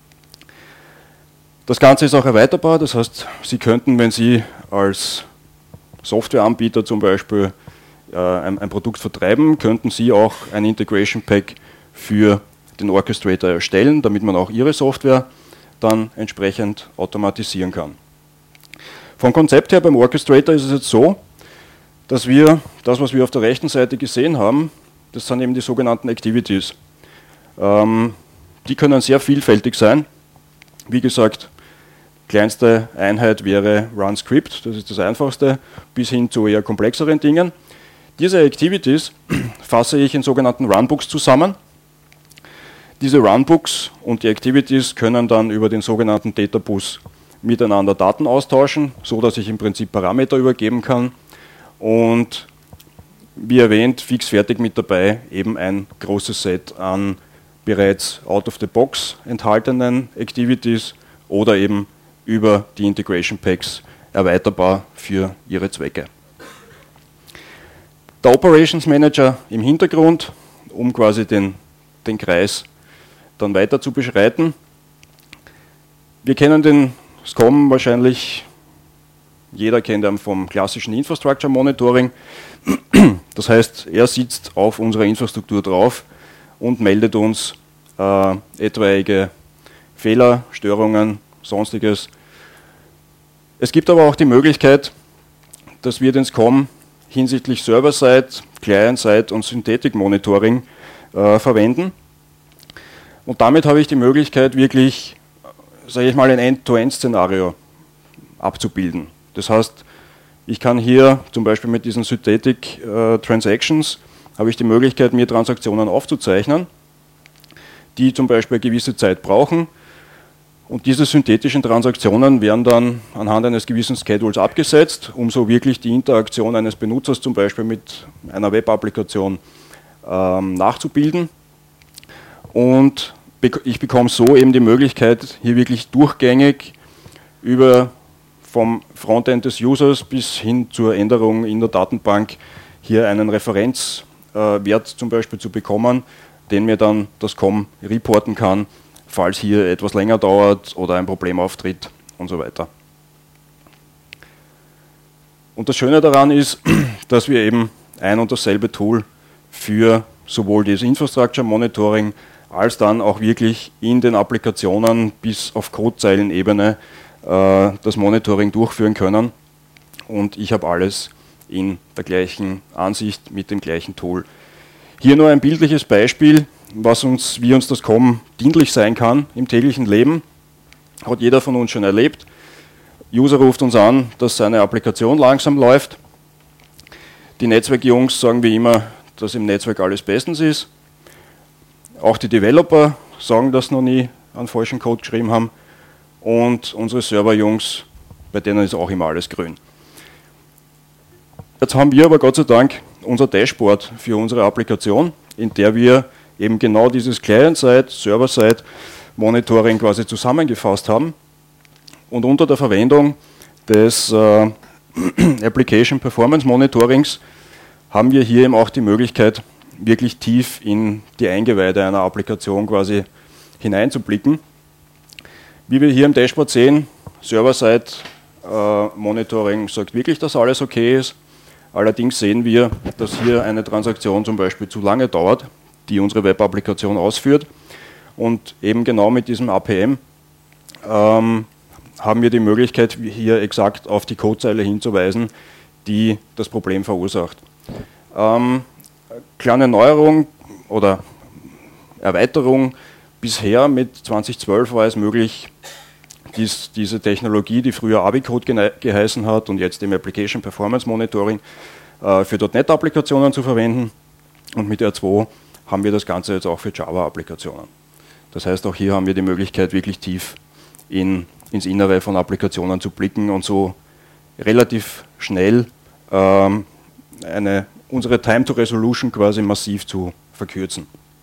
Das Ganze ist auch erweiterbar, das heißt, Sie könnten, wenn Sie als Softwareanbieter zum Beispiel äh, ein, ein Produkt vertreiben, könnten Sie auch ein Integration Pack für den Orchestrator erstellen, damit man auch Ihre Software dann entsprechend automatisieren kann. Vom Konzept her beim Orchestrator ist es jetzt so, dass wir das, was wir auf der rechten Seite gesehen haben, das sind eben die sogenannten Activities. Ähm, die können sehr vielfältig sein. Wie gesagt, kleinste Einheit wäre Run Script, das ist das einfachste, bis hin zu eher komplexeren Dingen. Diese Activities fasse ich in sogenannten Runbooks zusammen. Diese Runbooks und die Activities können dann über den sogenannten Databus miteinander Daten austauschen, so dass ich im Prinzip Parameter übergeben kann und wie erwähnt, fix fertig mit dabei eben ein großes Set an bereits out of the box enthaltenen Activities oder eben über die Integration Packs erweiterbar für ihre Zwecke. Der Operations Manager im Hintergrund, um quasi den, den Kreis dann weiter zu beschreiten. Wir kennen den S C O M wahrscheinlich, jeder kennt ihn vom klassischen Infrastructure Monitoring. Das heißt, er sitzt auf unserer Infrastruktur drauf und meldet uns äh, etwaige Fehler, Störungen, sonstiges. Es gibt aber auch die Möglichkeit, dass wir den S C O M hinsichtlich Server-Side, Client-Side und Synthetic Monitoring äh, verwenden. Und damit habe ich die Möglichkeit, wirklich, sage ich mal, ein End-to-End-Szenario abzubilden. Das heißt, ich kann hier zum Beispiel mit diesen Synthetic äh, Transactions, habe ich die Möglichkeit, mir Transaktionen aufzuzeichnen, die zum Beispiel eine gewisse Zeit brauchen. Und diese synthetischen Transaktionen werden dann anhand eines gewissen Schedules abgesetzt, um so wirklich die Interaktion eines Benutzers zum Beispiel mit einer Web-Applikation ähm, nachzubilden. Und ich bekomme so eben die Möglichkeit, hier wirklich durchgängig über vom Frontend des Users bis hin zur Änderung in der Datenbank hier einen Referenzwert zum Beispiel zu bekommen, den mir dann das C O M reporten kann, falls hier etwas länger dauert oder ein Problem auftritt und so weiter. Und das Schöne daran ist, dass wir eben ein und dasselbe Tool für sowohl das Infrastructure Monitoring als dann auch wirklich in den Applikationen bis auf Codezeilenebene äh, das Monitoring durchführen können. Und ich habe alles in der gleichen Ansicht mit dem gleichen Tool. Hier nur ein bildliches Beispiel, was uns, wie uns das C O M dienlich sein kann im täglichen Leben. Hat jeder von uns schon erlebt. User ruft uns an, dass seine Applikation langsam läuft. Die Netzwerkjungs sagen wie immer, dass im Netzwerk alles bestens ist. Auch die Developer sagen, dass noch nie einen falschen Code geschrieben haben. Und unsere Serverjungs, bei denen ist auch immer alles grün. Jetzt haben wir aber Gott sei Dank unser Dashboard für unsere Applikation, in der wir eben genau dieses Client-Side, Server-Side Monitoring quasi zusammengefasst haben. Und unter der Verwendung des äh, Application Performance Monitorings haben wir hier eben auch die Möglichkeit, wirklich tief in die Eingeweide einer Applikation quasi hineinzublicken. Wie wir hier im Dashboard sehen, Server-Side äh, Monitoring sagt wirklich, dass alles okay ist. Allerdings sehen wir, dass hier eine Transaktion zum Beispiel zu lange dauert, die unsere Web-Applikation ausführt. Und eben genau mit diesem A P M ähm, haben wir die Möglichkeit, hier exakt auf die Codezeile hinzuweisen, die das Problem verursacht. Ähm, kleine Neuerung oder Erweiterung, bisher mit zwanzig zwölf war es möglich, dies, diese Technologie, die früher A B I-Code geheißen hat und jetzt im Application Performance Monitoring, äh, für .N E T-Applikationen zu verwenden, und mit R zwei haben wir das Ganze jetzt auch für Java-Applikationen. Das heißt, auch hier haben wir die Möglichkeit, wirklich tief in, ins Innere von Applikationen zu blicken und so relativ schnell ähm, eine, unsere Time to Resolution quasi massiv zu verkürzen.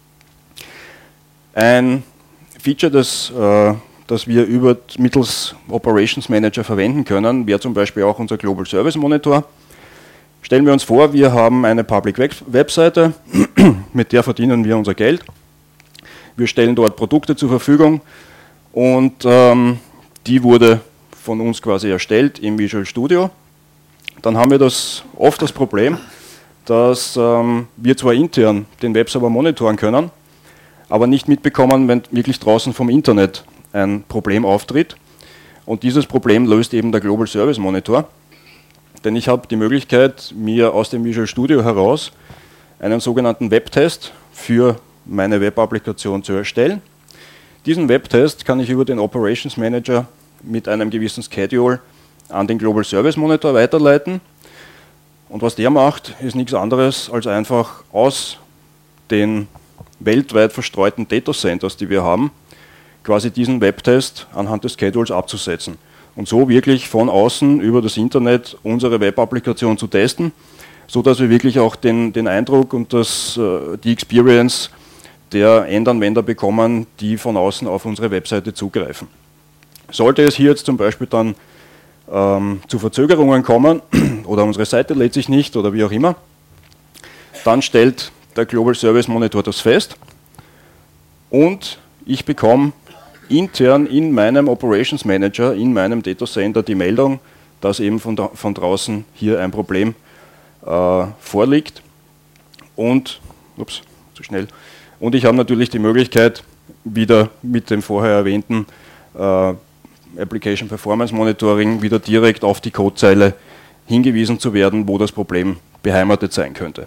Ein Feature, das, äh, das wir über, mittels Operations Manager verwenden können, wäre zum Beispiel auch unser Global Service Monitor. Stellen wir uns vor, wir haben eine Public Webseite, mit der verdienen wir unser Geld. Wir stellen dort Produkte zur Verfügung und ähm, die wurde von uns quasi erstellt im Visual Studio. Dann haben wir das, oft das Problem, dass ähm, wir zwar intern den Webserver monitoren können, aber nicht mitbekommen, wenn wirklich draußen vom Internet ein Problem auftritt. Und dieses Problem löst eben der Global Service Monitor. Denn ich habe die Möglichkeit, mir aus dem Visual Studio heraus einen sogenannten Webtest für meine Web-Applikation zu erstellen. Diesen Webtest kann ich über den Operations Manager mit einem gewissen Schedule an den Global Service Monitor weiterleiten. Und was der macht, ist nichts anderes, als einfach aus den weltweit verstreuten Data Centers, die wir haben, quasi diesen Webtest anhand des Schedules abzusetzen. Und so wirklich von außen über das Internet unsere Web-Applikation zu testen, sodass wir wirklich auch den, den Eindruck und das, die Experience der Endanwender bekommen, die von außen auf unsere Webseite zugreifen. Sollte es hier jetzt zum Beispiel dann ähm, zu Verzögerungen kommen oder unsere Seite lädt sich nicht oder wie auch immer, dann stellt der Global Service Monitor das fest und ich bekomme intern in meinem Operations Manager, in meinem Data Center die Meldung, dass eben von, von draußen hier ein Problem äh, vorliegt und, ups, zu schnell, und ich habe natürlich die Möglichkeit, wieder mit dem vorher erwähnten äh, Application Performance Monitoring wieder direkt auf die Codezeile hingewiesen zu werden, wo das Problem beheimatet sein könnte.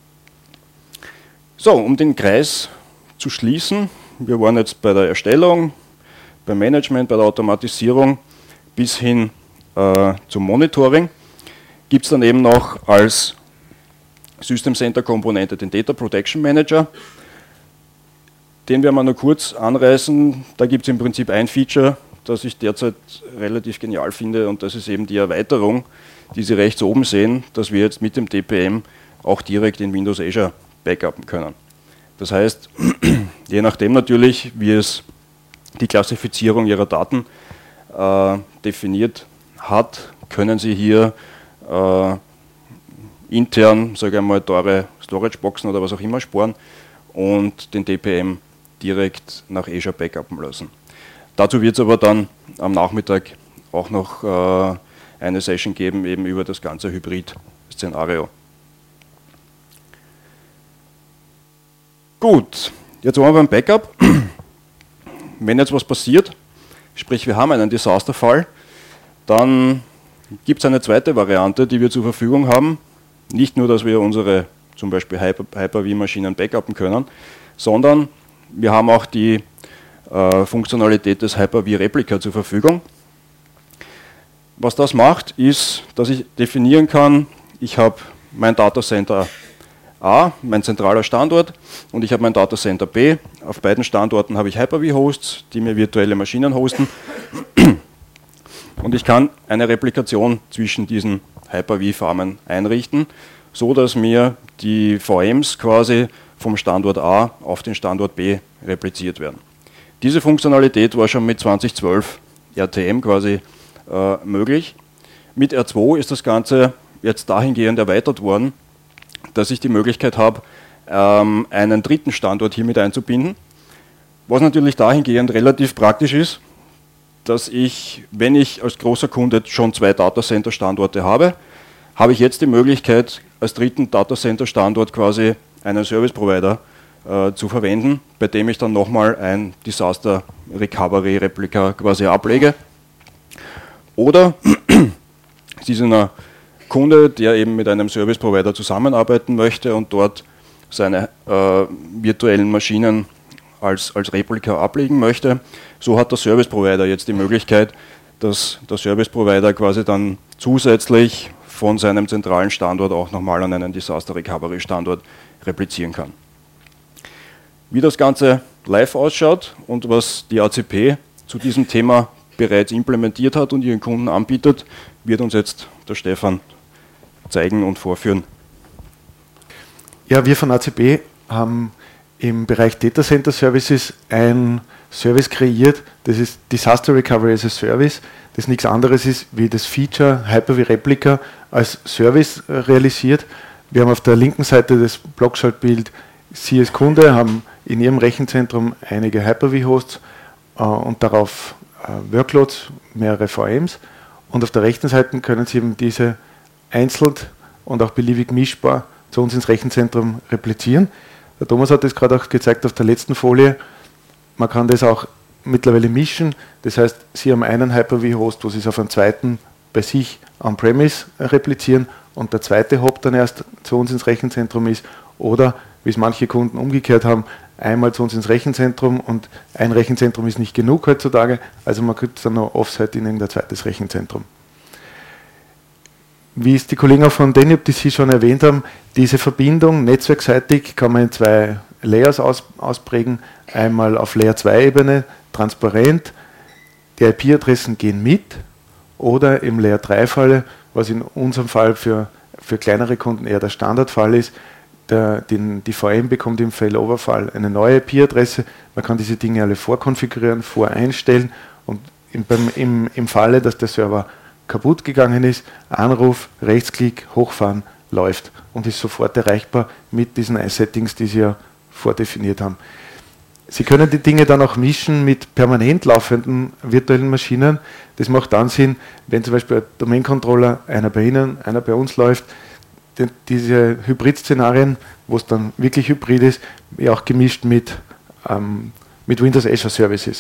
So, um den Kreis zu schließen, wir waren jetzt bei der Erstellung, beim Management, bei der Automatisierung bis hin äh, zum Monitoring. Gibt es dann eben noch als System Center Komponente den Data Protection Manager. Den werden wir nur kurz anreißen. Da gibt es im Prinzip ein Feature, das ich derzeit relativ genial finde, und das ist eben die Erweiterung, die Sie rechts oben sehen, dass wir jetzt mit dem D P M auch direkt in Windows Azure backuppen können. Das heißt, je nachdem natürlich, wie es die Klassifizierung Ihrer Daten äh, definiert hat, können Sie hier äh, intern, sage ich einmal, teure Storage-Boxen oder was auch immer sparen und den D P M direkt nach Azure backuppen lassen. Dazu wird es aber dann am Nachmittag auch noch äh, eine Session geben, eben über das ganze Hybrid-Szenario. Gut, jetzt waren wir beim Backup. Wenn jetzt was passiert, sprich wir haben einen Disasterfall, dann gibt es eine zweite Variante, die wir zur Verfügung haben. Nicht nur, dass wir unsere zum Beispiel Hyper-V-Maschinen backuppen können, sondern wir haben auch die äh, Funktionalität des Hyper-V-Replika zur Verfügung. Was das macht, ist, dass ich definieren kann, ich habe mein Datacenter A, mein zentraler Standort, und ich habe mein Datacenter B. Auf beiden Standorten habe ich Hyper-V-Hosts, die mir virtuelle Maschinen hosten. Und ich kann eine Replikation zwischen diesen Hyper-V-Farmen einrichten, so dass mir die V Ms quasi vom Standort A auf den Standort B repliziert werden. Diese Funktionalität war schon mit zwanzig zwölf R T M quasi äh, möglich. Mit R zwei ist das Ganze jetzt dahingehend erweitert worden, dass ich die Möglichkeit habe, ähm, einen dritten Standort hier mit einzubinden, was natürlich dahingehend relativ praktisch ist, dass ich, wenn ich als großer Kunde schon zwei Datacenter-Standorte habe, habe ich jetzt die Möglichkeit, als dritten Datacenter-Standort quasi einen Service-Provider äh, zu verwenden, bei dem ich dann nochmal ein Disaster-Recovery-Replika quasi ablege. Oder es ist ein Kunde, der eben mit einem Service-Provider zusammenarbeiten möchte und dort seine äh, virtuellen Maschinen als, als Replika ablegen möchte. So hat der Service-Provider jetzt die Möglichkeit, dass der Service-Provider quasi dann zusätzlich von seinem zentralen Standort auch nochmal an einen Disaster-Recovery-Standort replizieren kann. Wie das Ganze live ausschaut und was die A C P zu diesem Thema bereits implementiert hat und ihren Kunden anbietet, wird uns jetzt der Stefan zeigen und vorführen. Ja, wir von A C P haben im Bereich Data Center Services ein Service kreiert, das ist Disaster Recovery as a Service, das nichts anderes ist wie das Feature Hyper-V Replika als Service realisiert. Wir haben auf der linken Seite des Blockschaltbild Sie als Kunde haben in Ihrem Rechenzentrum einige Hyper-V-Hosts äh, und darauf äh, Workloads, mehrere V Ms, und auf der rechten Seite können Sie eben diese einzeln und auch beliebig mischbar zu uns ins Rechenzentrum replizieren. Der Thomas hat das gerade auch gezeigt auf der letzten Folie. Man kann das auch mittlerweile mischen. Das heißt, Sie haben einen Hyper-V-Host, wo Sie es auf einen zweiten bei sich on-premise replizieren und der zweite Hop dann erst zu uns ins Rechenzentrum ist. Oder, wie es manche Kunden umgekehrt haben, einmal zu uns ins Rechenzentrum und ein Rechenzentrum ist nicht genug heutzutage. Also man kriegt dann noch Offsite in irgendein zweites Rechenzentrum. Wie es die Kollegen auch von Deneb, die Sie schon erwähnt haben, diese Verbindung netzwerkseitig kann man in zwei Layers aus, ausprägen. Einmal auf Layer zwei Ebene, transparent, die I P-Adressen gehen mit, oder im Layer drei Falle, was in unserem Fall für, für kleinere Kunden eher der Standardfall ist, der, den, die V M bekommt im Failover-Fall eine neue I P-Adresse. Man kann diese Dinge alle vorkonfigurieren, voreinstellen und im, beim, im, im Falle, dass der Server kaputt gegangen ist, Anruf, Rechtsklick, hochfahren, läuft und ist sofort erreichbar mit diesen I-Settings, die Sie ja vordefiniert haben. Sie können die Dinge dann auch mischen mit permanent laufenden virtuellen Maschinen. Das macht dann Sinn, wenn zum Beispiel ein Domain-Controller, einer bei Ihnen, einer bei uns läuft, die, diese Hybrid-Szenarien, wo es dann wirklich hybrid ist, ja auch gemischt mit, ähm, mit Windows Azure Services.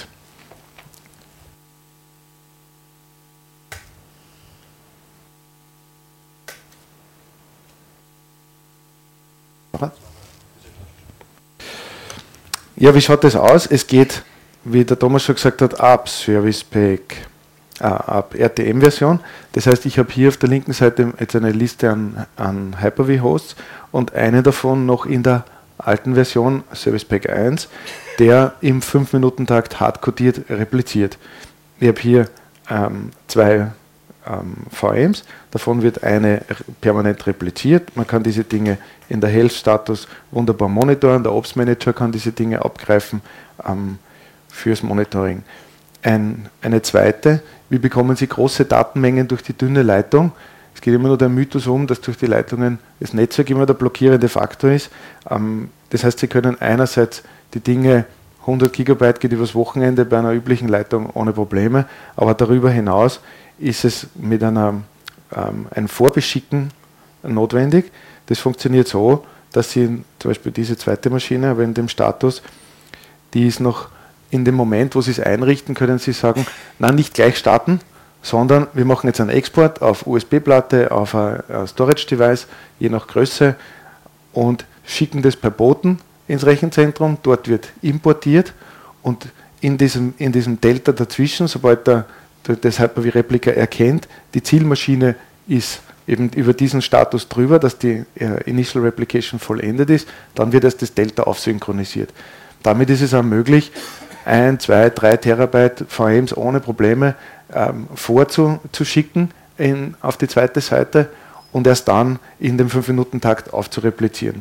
Ja, wie schaut das aus? Es geht, wie der Thomas schon gesagt hat, ab Service Pack, äh, ab R T M-Version. Das heißt, ich habe hier auf der linken Seite jetzt eine Liste an, an Hyper-V-Hosts und einen davon noch in der alten Version, Service Pack eins, der im fünf Minuten Takt hardcodiert repliziert. Ich habe hier ähm, zwei ähm, V Ms, davon wird eine permanent repliziert. Man kann diese Dinge in der Health-Status wunderbar monitoren, der Ops Manager kann diese Dinge abgreifen ähm, fürs Monitoring. ein, eine zweite, wie bekommen Sie große Datenmengen durch die dünne Leitung? Es geht immer nur der Mythos um, dass durch die Leitungen das Netzwerk immer der blockierende Faktor ist. Ähm, das heißt, Sie können einerseits die Dinge, hundert Gigabyte geht übers Wochenende bei einer üblichen Leitung ohne Probleme, aber darüber hinaus ist es mit einer, ähm, ein Vorbeschicken notwendig. Das funktioniert so, dass Sie zum Beispiel diese zweite Maschine, aber in dem Status, die ist noch in dem Moment, wo Sie es einrichten, können Sie sagen, nein, nicht gleich starten, sondern wir machen jetzt einen Export auf U S B-Platte, auf ein, ein Storage-Device, je nach Größe, und schicken das per Boten ins Rechenzentrum. Dort wird importiert und in diesem, in diesem Delta dazwischen, sobald der, der, das Hyper-V-Replica erkennt, die Zielmaschine ist eben über diesen Status drüber, dass die äh, Initial Replication vollendet ist, dann wird erst das Delta aufsynchronisiert. Damit ist es auch möglich, ein, zwei, drei Terabyte V Ms ohne Probleme ähm, vorzuschicken in, auf die zweite Seite und erst dann in dem fünf Minuten Takt aufzureplizieren.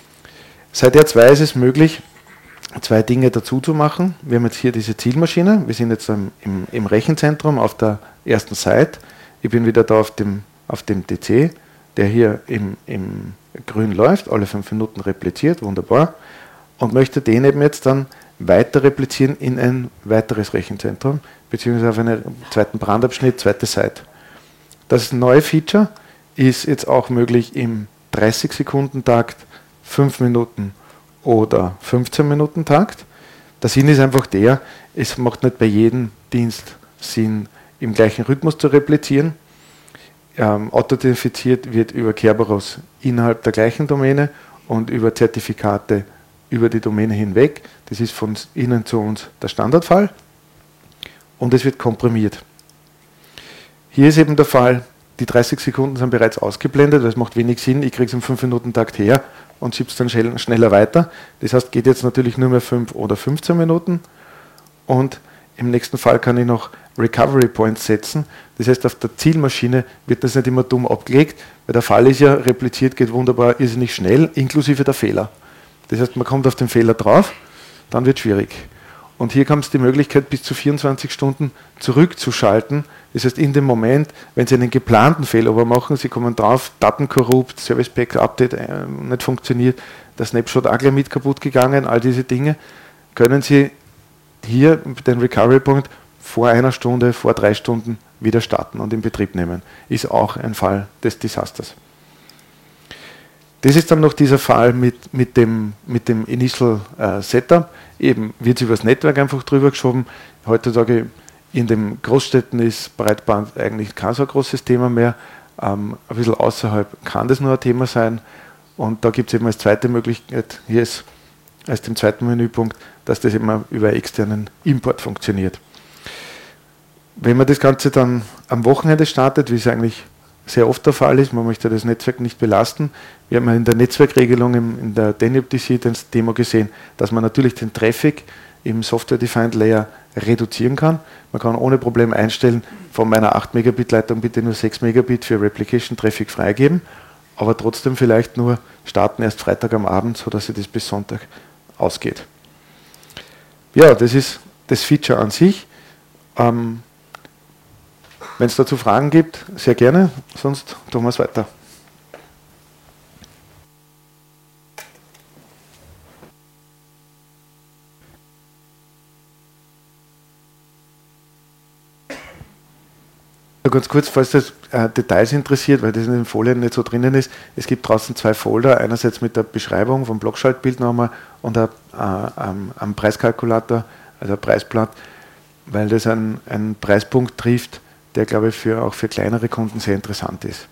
Seit R zwei ist es möglich, zwei Dinge dazu zu machen. Wir haben jetzt hier diese Zielmaschine, wir sind jetzt im, im, im Rechenzentrum auf der ersten Seite. Ich bin wieder da auf dem, auf dem D C, der hier im, im Grün läuft, alle fünf Minuten repliziert, wunderbar, und möchte den eben jetzt dann weiter replizieren in ein weiteres Rechenzentrum, beziehungsweise auf einen zweiten Brandabschnitt, zweite Seite. Das neue Feature ist jetzt auch möglich im dreißig Sekunden Takt, fünf Minuten oder fünfzehn Minuten Takt. Der Sinn ist einfach der, es macht nicht bei jedem Dienst Sinn, im gleichen Rhythmus zu replizieren. Ähm, authentifiziert wird über Kerberos innerhalb der gleichen Domäne und über Zertifikate über die Domäne hinweg. Das ist von Ihnen zu uns der Standardfall und es wird komprimiert. Hier ist eben der Fall, die dreißig Sekunden sind bereits ausgeblendet, weil es macht wenig Sinn, ich kriege es im fünf Minuten Takt her und schiebe es dann schnell, schneller weiter. Das heißt, geht jetzt natürlich nur mehr fünf oder fünfzehn Minuten und im nächsten Fall kann ich noch Recovery Points setzen. Das heißt, auf der Zielmaschine wird das nicht immer dumm abgelegt, weil der Fall ist ja, repliziert geht wunderbar irrsinnig schnell, inklusive der Fehler. Das heißt, man kommt auf den Fehler drauf, dann wird es schwierig. Und hier kommt es die Möglichkeit, bis zu vierundzwanzig Stunden zurückzuschalten. Das heißt, in dem Moment, wenn Sie einen geplanten Fehler machen, Sie kommen drauf, Daten korrupt, Service Pack Update äh, nicht funktioniert, der Snapshot auch gleich mit kaputt gegangen, all diese Dinge, können Sie hier den Recovery Point vor einer Stunde, vor drei Stunden wieder starten und in Betrieb nehmen. Ist auch ein Fall des Desasters. Das ist dann noch dieser Fall mit, mit, dem, mit dem Initial äh, Setup. Eben wird es über das Netzwerk einfach drüber geschoben. Heutzutage in den Großstädten ist Breitband eigentlich kein so großes Thema mehr. Ähm, ein bisschen außerhalb kann das nur ein Thema sein. Und da gibt es eben als zweite Möglichkeit, hier ist als dem zweiten Menüpunkt, dass das immer über externen Import funktioniert. Wenn man das Ganze dann am Wochenende startet, wie es eigentlich sehr oft der Fall ist, man möchte das Netzwerk nicht belasten. Wir haben in der Netzwerkregelung in der Danube D C das Demo gesehen, dass man natürlich den Traffic im Software-Defined Layer reduzieren kann. Man kann ohne Problem einstellen, von meiner acht Megabit Leitung bitte nur sechs Megabit für Replication-Traffic freigeben, aber trotzdem vielleicht nur starten erst Freitag am Abend, sodass sich das bis Sonntag ausgeht. Ja, das ist das Feature an sich. Ähm, Wenn es dazu Fragen gibt, sehr gerne, sonst tun wir es weiter. Ganz kurz, falls das äh, Details interessiert, weil das in den Folien nicht so drinnen ist, es gibt draußen zwei Folder, einerseits mit der Beschreibung vom Blockschaltbild nochmal und ein, äh, ähm, ein Preiskalkulator, also ein Preisblatt, weil das einen, einen Preispunkt trifft, der, glaube ich, für, auch für kleinere Kunden sehr interessant ist.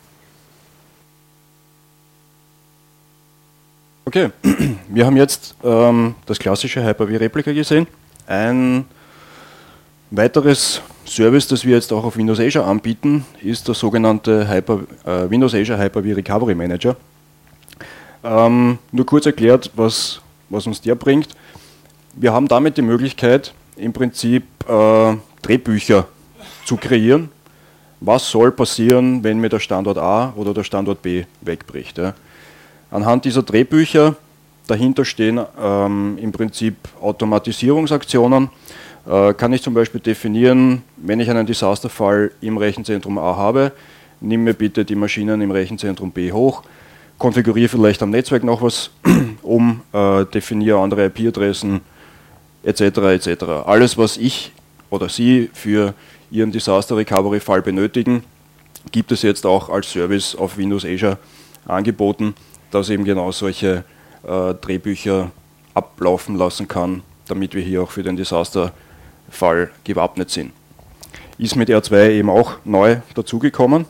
Okay, wir haben jetzt ähm, das klassische Hyper-V-Replica gesehen. Ein weiteres Service, das wir jetzt auch auf Windows Azure anbieten, ist der sogenannte Hyper, äh, Windows Azure Hyper-V Recovery Manager. Ähm, nur kurz erklärt, was, was uns der bringt. Wir haben damit die Möglichkeit, im Prinzip äh, Drehbücher zu kreieren. Was soll passieren, wenn mir der Standort A oder der Standort B wegbricht? Ja? Anhand dieser Drehbücher, dahinter stehen ähm, im Prinzip Automatisierungsaktionen, äh, kann ich zum Beispiel definieren, wenn ich einen Disasterfall im Rechenzentrum A habe, nimm mir bitte die Maschinen im Rechenzentrum B hoch, konfiguriere vielleicht am Netzwerk noch was um, äh, definiere andere I P-Adressen et cetera et cetera. Alles, was ich oder Sie für Ihren Disaster Recovery Fall benötigen, gibt es jetzt auch als Service auf Windows Azure angeboten, dass eben genau solche äh, Drehbücher ablaufen lassen kann, damit wir hier auch für den Disasterfall gewappnet sind. Ist mit R zwei eben auch neu dazugekommen.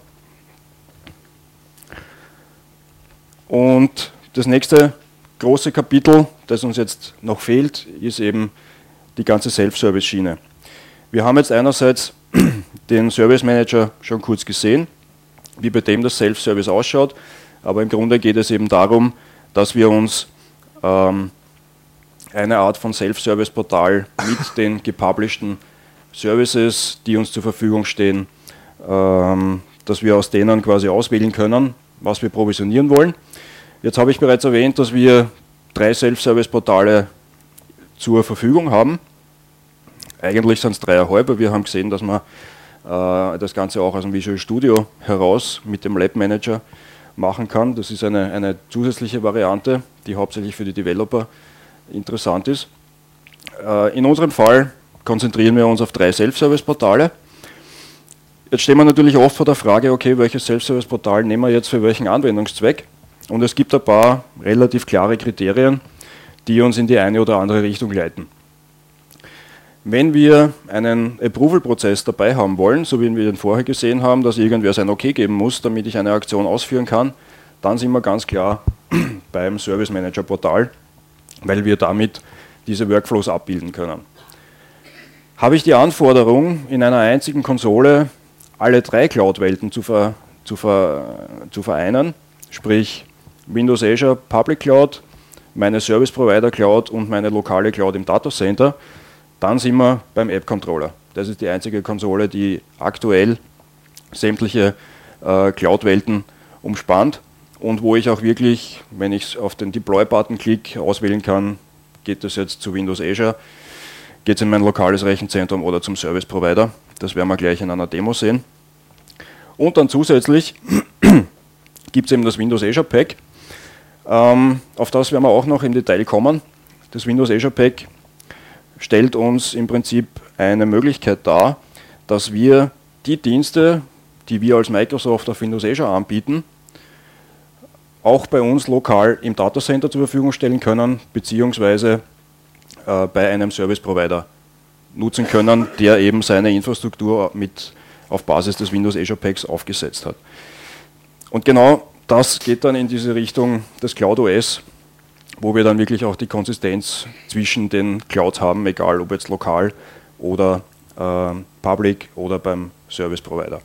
Und das nächste große Kapitel, das uns jetzt noch fehlt, ist eben die ganze Self-Service-Schiene. Wir haben jetzt einerseits den Service Manager schon kurz gesehen, wie bei dem das Self-Service ausschaut, aber im Grunde geht es eben darum, dass wir uns ähm, eine Art von Self-Service-Portal mit den gepublishten Services, die uns zur Verfügung stehen, ähm, dass wir aus denen quasi auswählen können, was wir provisionieren wollen. Jetzt habe ich bereits erwähnt, dass wir drei Self-Service-Portale zur Verfügung haben. Eigentlich sind es dreieinhalb, aber wir haben gesehen, dass man äh, das Ganze auch aus dem Visual Studio heraus mit dem Lab Manager machen kann. Das ist eine, eine zusätzliche Variante, die hauptsächlich für die Developer interessant ist. Äh, in unserem Fall konzentrieren wir uns auf drei Self-Service-Portale. Jetzt stehen wir natürlich oft vor der Frage, okay, welches Self-Service-Portal nehmen wir jetzt für welchen Anwendungszweck? Und es gibt ein paar relativ klare Kriterien, die uns in die eine oder andere Richtung leiten. Wenn wir einen Approval-Prozess dabei haben wollen, so wie wir den vorher gesehen haben, dass irgendwer sein Okay geben muss, damit ich eine Aktion ausführen kann, dann sind wir ganz klar beim Service Manager Portal, weil wir damit diese Workflows abbilden können. Habe ich die Anforderung, in einer einzigen Konsole alle drei Cloud-Welten zu, ver, zu, ver, zu vereinen, sprich Windows Azure Public Cloud, meine Service Provider Cloud und meine lokale Cloud im Datacenter, dann sind wir beim App Controller. Das ist die einzige Konsole, die aktuell sämtliche äh, Cloud-Welten umspannt und wo ich auch wirklich, wenn ich auf den Deploy-Button klicke, auswählen kann, geht das jetzt zu Windows Azure, geht es in mein lokales Rechenzentrum oder zum Service Provider. Das werden wir gleich in einer Demo sehen. Und dann zusätzlich gibt es eben das Windows Azure Pack. Ähm, auf das werden wir auch noch im Detail kommen. Das Windows Azure Pack stellt uns im Prinzip eine Möglichkeit dar, dass wir die Dienste, die wir als Microsoft auf Windows Azure anbieten, auch bei uns lokal im Datacenter zur Verfügung stellen können, beziehungsweise äh, bei einem Service Provider nutzen können, der eben seine Infrastruktur mit auf Basis des Windows Azure Packs aufgesetzt hat. Und genau das geht dann in diese Richtung des Cloud O S, wo wir dann wirklich auch die Konsistenz zwischen den Clouds haben, egal ob jetzt lokal oder äh, public oder beim Service Provider.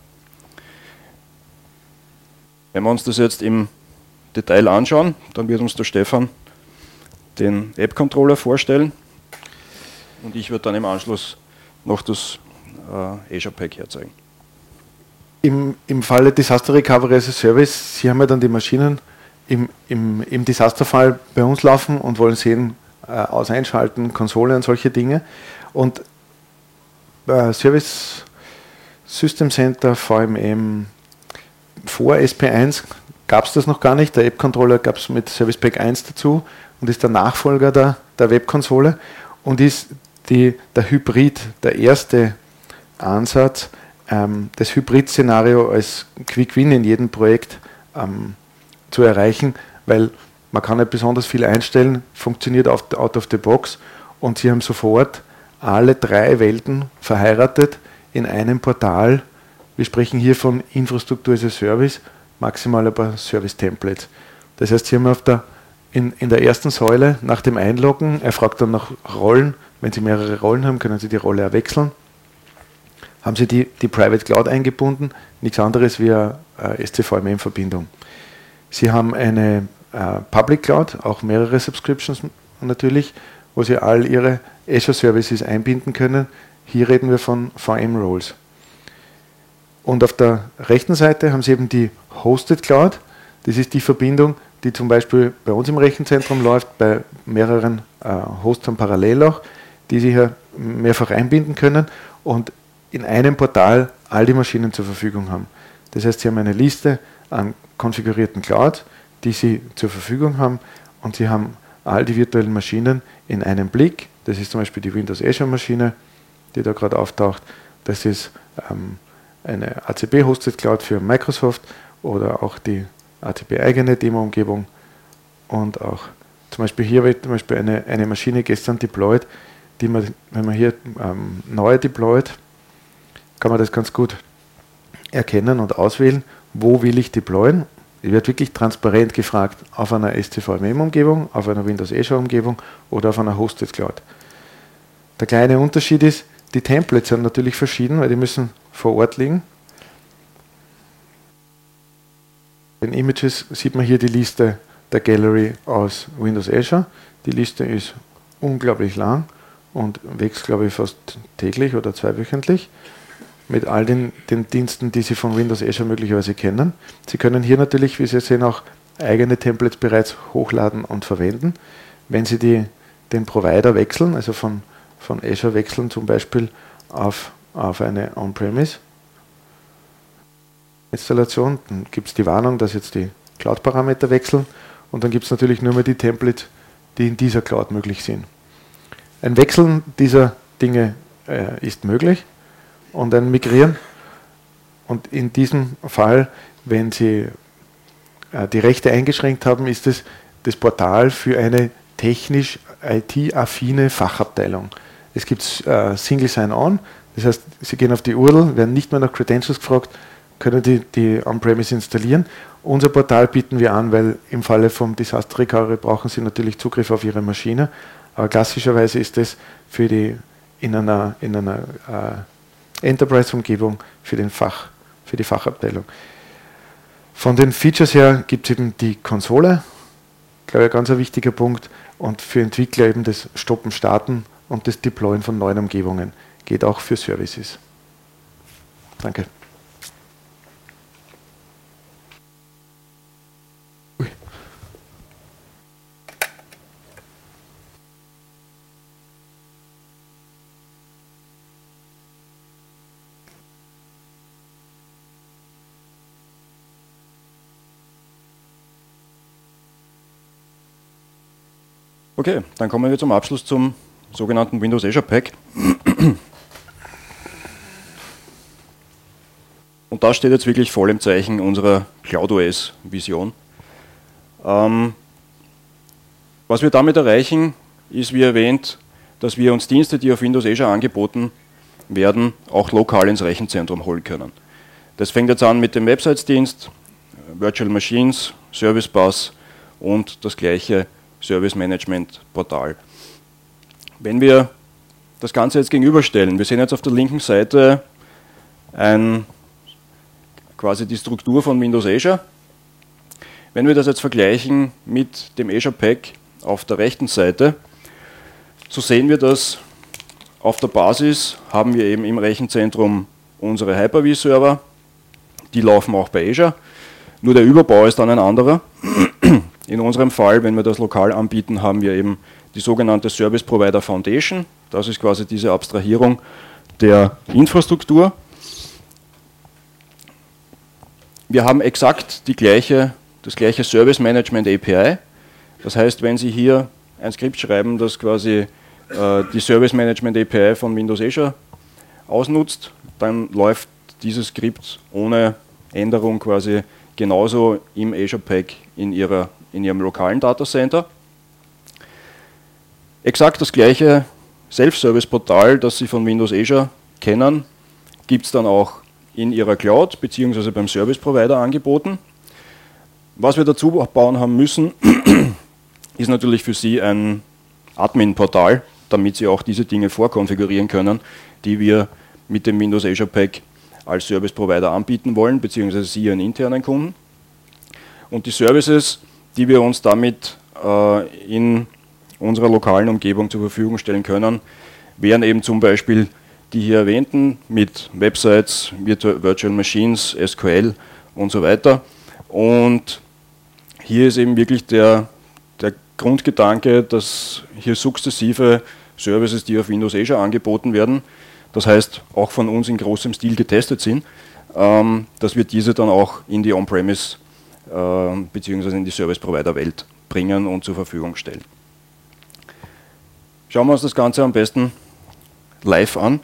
Wenn wir uns das jetzt im Detail anschauen, dann wird uns der Stefan den App Controller vorstellen und ich würde dann im Anschluss noch das äh, Azure Pack herzeigen. Im, Im Falle Disaster Recovery as a Service, Sie haben ja dann die Maschinen im, im, im Disasterfall bei uns laufen und wollen sehen, äh, aus einschalten, Konsole und solche Dinge. Und äh, Service System Center, V M M, vor S P eins gab es das noch gar nicht. Der App Controller gab es mit Service Pack eins dazu und ist der Nachfolger der, der Webkonsole und ist die, der Hybrid, der erste Ansatz, das Hybrid-Szenario als Quick-Win in jedem Projekt ähm, zu erreichen, weil man kann nicht besonders viel einstellen, funktioniert out of the box und Sie haben sofort alle drei Welten verheiratet in einem Portal. Wir sprechen hier von Infrastruktur as a Service, maximal ein paar Service-Templates. Das heißt, Sie haben auf der, in, in der ersten Säule nach dem Einloggen, er fragt dann nach Rollen, wenn Sie mehrere Rollen haben, können Sie die Rolle auch wechseln. Haben Sie die, die Private Cloud eingebunden, nichts anderes wie eine äh, S C V M M-Verbindung. Sie haben eine äh, Public Cloud, auch mehrere Subscriptions natürlich, wo Sie all Ihre Azure Services einbinden können. Hier reden wir von V M-Roles. Und auf der rechten Seite haben Sie eben die Hosted Cloud. Das ist die Verbindung, die zum Beispiel bei uns im Rechenzentrum läuft, bei mehreren äh, Hostern parallel auch, die Sie hier mehrfach einbinden können und in einem Portal all die Maschinen zur Verfügung haben. Das heißt, Sie haben eine Liste an konfigurierten Cloud, die Sie zur Verfügung haben, und Sie haben all die virtuellen Maschinen in einem Blick. Das ist zum Beispiel die Windows Azure Maschine, die da gerade auftaucht. Das ist ähm, eine A C P Hosted Cloud für Microsoft oder auch die A C P eigene Demo-Umgebung. Und auch zum Beispiel hier wird zum Beispiel eine, eine Maschine gestern deployed, die man, wenn man hier ähm, neu deployt, kann man das ganz gut erkennen und auswählen, wo will ich deployen. Es wird wirklich transparent gefragt, auf einer S C V M M-Umgebung, auf einer Windows Azure-Umgebung oder auf einer Hosted Cloud. Der kleine Unterschied ist, die Templates sind natürlich verschieden, weil die müssen vor Ort liegen. In Images sieht man hier die Liste der Gallery aus Windows Azure. Die Liste ist unglaublich lang und wächst, glaube ich, fast täglich oder zweiwöchentlich mit all den, den Diensten, die Sie von Windows Azure möglicherweise kennen. Sie können hier natürlich, wie Sie sehen, auch eigene Templates bereits hochladen und verwenden. Wenn Sie die, den Provider wechseln, also von, von Azure wechseln zum Beispiel auf, auf eine On-Premise Installation, dann gibt es die Warnung, dass jetzt die Cloud-Parameter wechseln, und dann gibt es natürlich nur mehr die Templates, die in dieser Cloud möglich sind. Ein Wechseln dieser Dinge äh, ist möglich und ein Migrieren. Und in diesem Fall, wenn Sie äh, die Rechte eingeschränkt haben, ist es das Portal für eine technisch I T-affine Fachabteilung. Es gibt äh, Single Sign-On, das heißt, Sie gehen auf die U R L, werden nicht mehr nach Credentials gefragt, können die, die On-Premise installieren. Unser Portal bieten wir an, weil im Falle vom Disaster Recovery brauchen Sie natürlich Zugriff auf Ihre Maschine. Aber klassischerweise ist das für die in einer, in einer äh, Enterprise-Umgebung für, den Fach, für die Fachabteilung. Von den Features her gibt es eben die Konsole, glaube ich, ein ganz ein wichtiger Punkt, und für Entwickler eben das Stoppen, Starten und das Deployen von neuen Umgebungen. Geht auch für Services. Danke. Okay, dann kommen wir zum Abschluss zum sogenannten Windows Azure Pack. Und das steht jetzt wirklich voll im Zeichen unserer CloudOS-Vision. Ähm, was wir damit erreichen, ist, wie erwähnt, dass wir uns Dienste, die auf Windows Azure angeboten werden, auch lokal ins Rechenzentrum holen können. Das fängt jetzt an mit dem Websites-Dienst, Virtual Machines, Service Bus und das gleiche Service Management Portal. Wenn wir das Ganze jetzt gegenüberstellen, wir sehen jetzt auf der linken Seite ein, quasi die Struktur von Windows Azure. Wenn wir das jetzt vergleichen mit dem Azure Pack auf der rechten Seite, so sehen wir, dass auf der Basis haben wir eben im Rechenzentrum unsere Hyper-V-Server, die laufen auch bei Azure, nur der Überbau ist dann ein anderer. In unserem Fall, wenn wir das lokal anbieten, haben wir eben die sogenannte Service Provider Foundation. Das ist quasi diese Abstrahierung der Infrastruktur. Wir haben exakt die gleiche, das gleiche Service Management A P I. Das heißt, wenn Sie hier ein Skript schreiben, das quasi äh, die Service Management A P I von Windows Azure ausnutzt, dann läuft dieses Skript ohne Änderung quasi genauso im Azure Pack in, ihrer, in Ihrem lokalen Datacenter. Exakt das gleiche Self-Service-Portal, das Sie von Windows Azure kennen, gibt es dann auch in Ihrer Cloud bzw. beim Service-Provider angeboten. Was wir dazu bauen haben müssen, ist natürlich für Sie ein Admin-Portal, damit Sie auch diese Dinge vorkonfigurieren können, die wir mit dem Windows Azure Pack als Service Provider anbieten wollen, beziehungsweise Sie Ihren internen Kunden. Und die Services, die wir uns damit äh, in unserer lokalen Umgebung zur Verfügung stellen können, wären eben zum Beispiel die hier erwähnten mit Websites, Virtual Machines, S Q L und so weiter. Und hier ist eben wirklich der, der Grundgedanke, dass hier sukzessive Services, die auf Windows Azure angeboten werden, das heißt auch von uns in großem Stil getestet sind, ähm, dass wir diese dann auch in die On-Premise äh, bzw. in die Service-Provider-Welt bringen und zur Verfügung stellen. Schauen wir uns das Ganze am besten live an.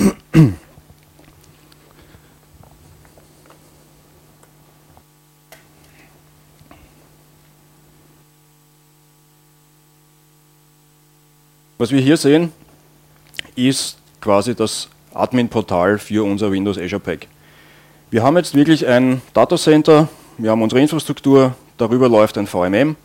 Was wir hier sehen, ist quasi das Admin-Portal für unser Windows Azure Pack. Wir haben jetzt wirklich ein Datacenter, wir haben unsere Infrastruktur, darüber läuft ein V M M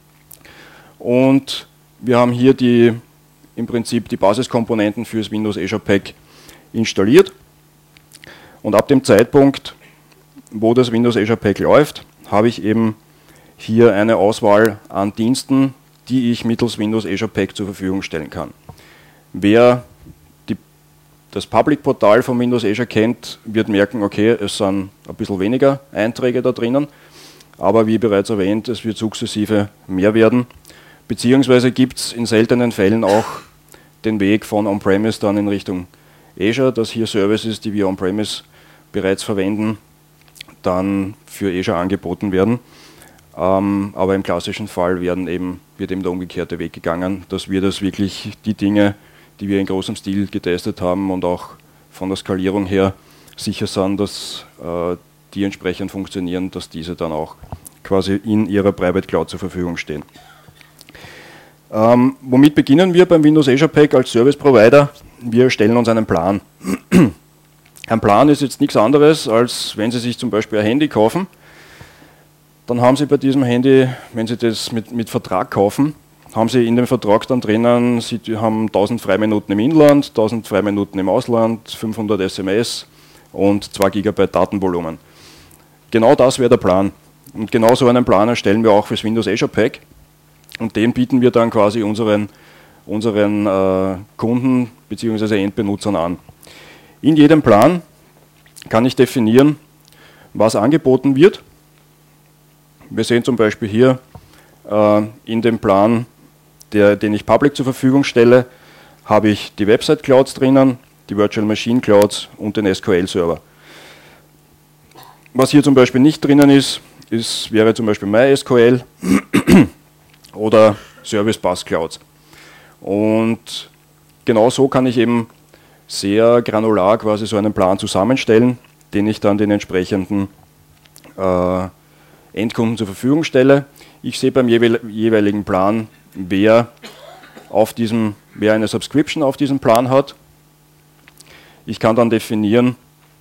und wir haben hier die, im Prinzip die Basiskomponenten für das Windows Azure Pack installiert. Und ab dem Zeitpunkt, wo das Windows Azure Pack läuft, habe ich eben hier eine Auswahl an Diensten, die ich mittels Windows Azure Pack zur Verfügung stellen kann. Wer die, das Public-Portal von Windows Azure kennt, wird merken, okay, es sind ein bisschen weniger Einträge da drinnen, aber wie bereits erwähnt, es wird sukzessive mehr werden, beziehungsweise gibt es in seltenen Fällen auch den Weg von On-Premise dann in Richtung Azure, dass hier Services, die wir On-Premise bereits verwenden, dann für Azure angeboten werden. Ähm, aber im klassischen Fall werden eben, wird eben der umgekehrte Weg gegangen, dass wir das wirklich die Dinge, die wir in großem Stil getestet haben und auch von der Skalierung her sicher sind, dass äh, die entsprechend funktionieren, dass diese dann auch quasi in ihrer Private Cloud zur Verfügung stehen. Ähm, womit beginnen wir beim Windows Azure Pack als Service Provider? Wir stellen uns einen Plan. Ein Plan ist jetzt nichts anderes, als wenn Sie sich zum Beispiel ein Handy kaufen. Dann haben Sie bei diesem Handy, wenn Sie das mit, mit Vertrag kaufen, haben Sie in dem Vertrag dann drinnen, Sie haben tausend Freiminuten im Inland, tausend Freiminuten im Ausland, fünfhundert S M S und zwei Gigabyte Datenvolumen. Genau das wäre der Plan. Und genau so einen Plan erstellen wir auch fürs Windows Azure Pack. Und den bieten wir dann quasi unseren, unseren äh, Kunden bzw. Endbenutzern an. In jedem Plan kann ich definieren, was angeboten wird. Wir sehen zum Beispiel hier äh, in dem Plan, der, den ich public zur Verfügung stelle, habe ich die Website Clouds drinnen, die Virtual Machine Clouds und den S Q L-Server. Was hier zum Beispiel nicht drinnen ist, ist wäre zum Beispiel MySQL oder Service Bus Clouds. Und genau so kann ich eben sehr granular quasi so einen Plan zusammenstellen, den ich dann den entsprechenden äh, Endkunden zur Verfügung stelle. Ich sehe beim jeweiligen Plan, wer, auf diesem, wer eine Subscription auf diesem Plan hat. Ich kann dann definieren,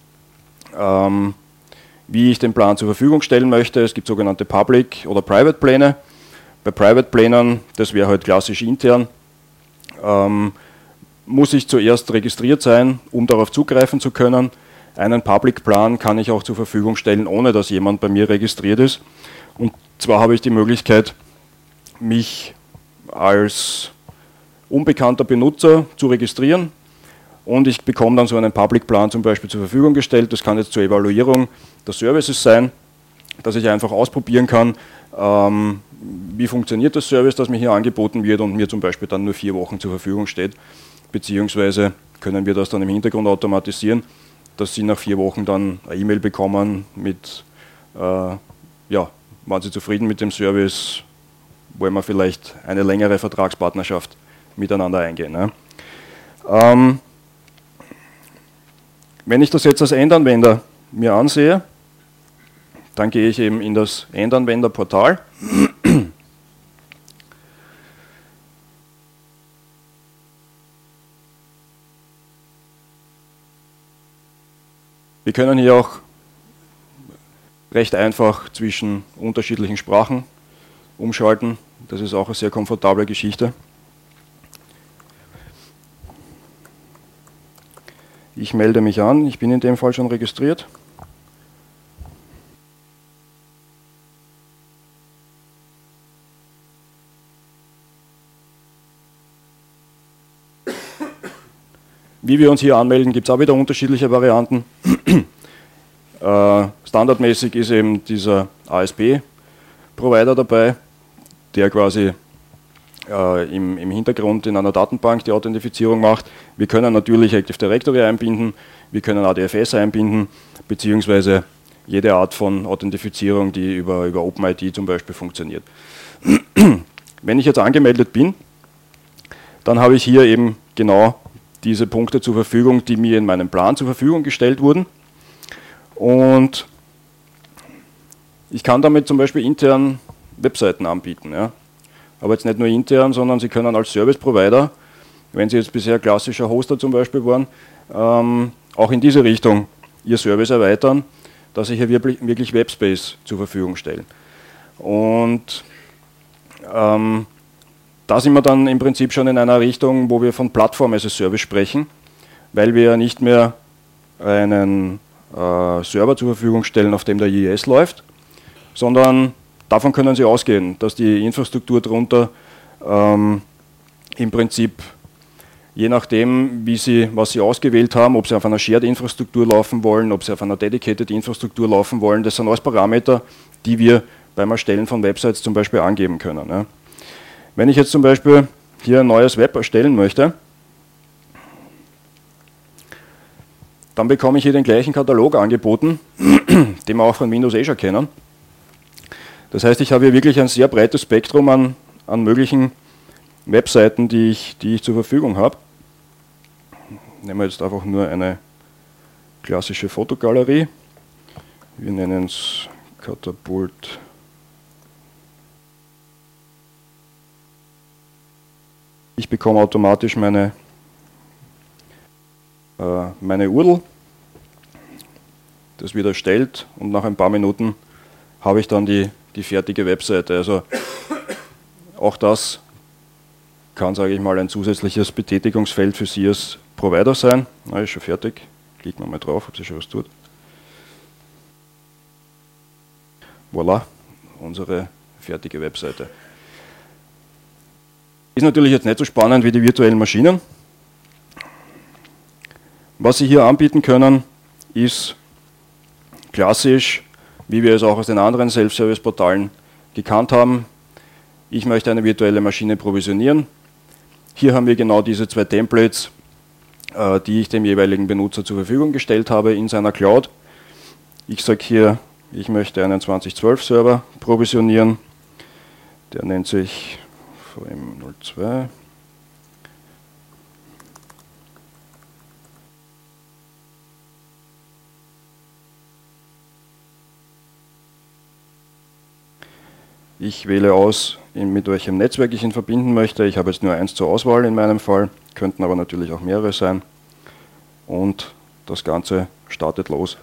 ähm, wie ich den Plan zur Verfügung stellen möchte. Es gibt sogenannte Public- oder Private-Pläne. Bei Private-Plänern, das wäre halt klassisch intern, ähm, muss ich zuerst registriert sein, um darauf zugreifen zu können. Einen Public-Plan kann ich auch zur Verfügung stellen, ohne dass jemand bei mir registriert ist. Und zwar habe ich die Möglichkeit, mich als unbekannter Benutzer zu registrieren und ich bekomme dann so einen Public-Plan zum Beispiel zur Verfügung gestellt. Das kann jetzt zur Evaluierung der Services sein, dass ich einfach ausprobieren kann, ähm, wie funktioniert das Service, das mir hier angeboten wird und mir zum Beispiel dann nur vier Wochen zur Verfügung steht, beziehungsweise können wir das dann im Hintergrund automatisieren, dass Sie nach vier Wochen dann eine E-Mail bekommen mit, äh, ja, waren Sie zufrieden mit dem Service, wollen wir vielleicht eine längere Vertragspartnerschaft miteinander eingehen. Ne? Ähm, wenn ich das jetzt als Endanwender mir ansehe, dann gehe ich eben in das Endanwenderportal. Wir können hier auch recht einfach zwischen unterschiedlichen Sprachen umschalten. Das ist auch eine sehr komfortable Geschichte. Ich melde mich an, ich bin in dem Fall schon registriert. Wie wir uns hier anmelden, gibt es auch wieder unterschiedliche Varianten. äh, standardmäßig ist eben dieser A S P-Provider dabei, der quasi äh, im, im Hintergrund in einer Datenbank die Authentifizierung macht. Wir können natürlich Active Directory einbinden, wir können A D F S einbinden, beziehungsweise jede Art von Authentifizierung, die über, über OpenID zum Beispiel funktioniert. Wenn ich jetzt angemeldet bin, dann habe ich hier eben genau diese Punkte zur Verfügung, die mir in meinem Plan zur Verfügung gestellt wurden. Und ich kann damit zum Beispiel intern Webseiten anbieten. Ja. Aber jetzt nicht nur intern, sondern Sie können als Service Provider, wenn Sie jetzt bisher klassischer Hoster zum Beispiel waren, ähm, auch in diese Richtung Ihr Service erweitern, dass Sie hier wirklich, wirklich Webspace zur Verfügung stellen. Und ähm, da sind wir dann im Prinzip schon in einer Richtung, wo wir von Plattform as a Service sprechen, weil wir ja nicht mehr einen äh, Server zur Verfügung stellen, auf dem der I I S läuft, sondern davon können Sie ausgehen, dass die Infrastruktur darunter ähm, im Prinzip, je nachdem, wie Sie, was Sie ausgewählt haben, ob Sie auf einer Shared-Infrastruktur laufen wollen, ob Sie auf einer Dedicated-Infrastruktur laufen wollen, das sind alles Parameter, die wir beim Erstellen von Websites zum Beispiel angeben können. Ja. Wenn ich jetzt zum Beispiel hier ein neues Web erstellen möchte, dann bekomme ich hier den gleichen Katalog angeboten, den wir auch von Windows Azure kennen. Das heißt, ich habe hier wirklich ein sehr breites Spektrum an, an möglichen Webseiten, die ich, die ich zur Verfügung habe. Nehmen wir jetzt einfach nur eine klassische Fotogalerie. Wir nennen es Katapult. Ich bekomme automatisch meine, äh, meine U R L. Das wird erstellt und nach ein paar Minuten habe ich dann die, die fertige Webseite. Also auch das kann, sage ich mal, ein zusätzliches Betätigungsfeld für Sie als Provider sein. Na, ist schon fertig. Klicken wir mal drauf, ob sich schon was tut. Voilà, unsere fertige Webseite. Ist natürlich jetzt nicht so spannend wie die virtuellen Maschinen. Was Sie hier anbieten können, ist klassisch, wie wir es auch aus den anderen Self-Service-Portalen gekannt haben. Ich möchte eine virtuelle Maschine provisionieren. Hier haben wir genau diese zwei Templates, äh, die ich dem jeweiligen Benutzer zur Verfügung gestellt habe in seiner Cloud. Ich sage hier, ich möchte einen zwanzig zwölf Server provisionieren. Der nennt sich V M null zwei. Ich wähle aus, mit welchem Netzwerk ich ihn verbinden möchte. Ich habe jetzt nur eins zur Auswahl in meinem Fall, könnten aber natürlich auch mehrere sein. Und das Ganze startet los.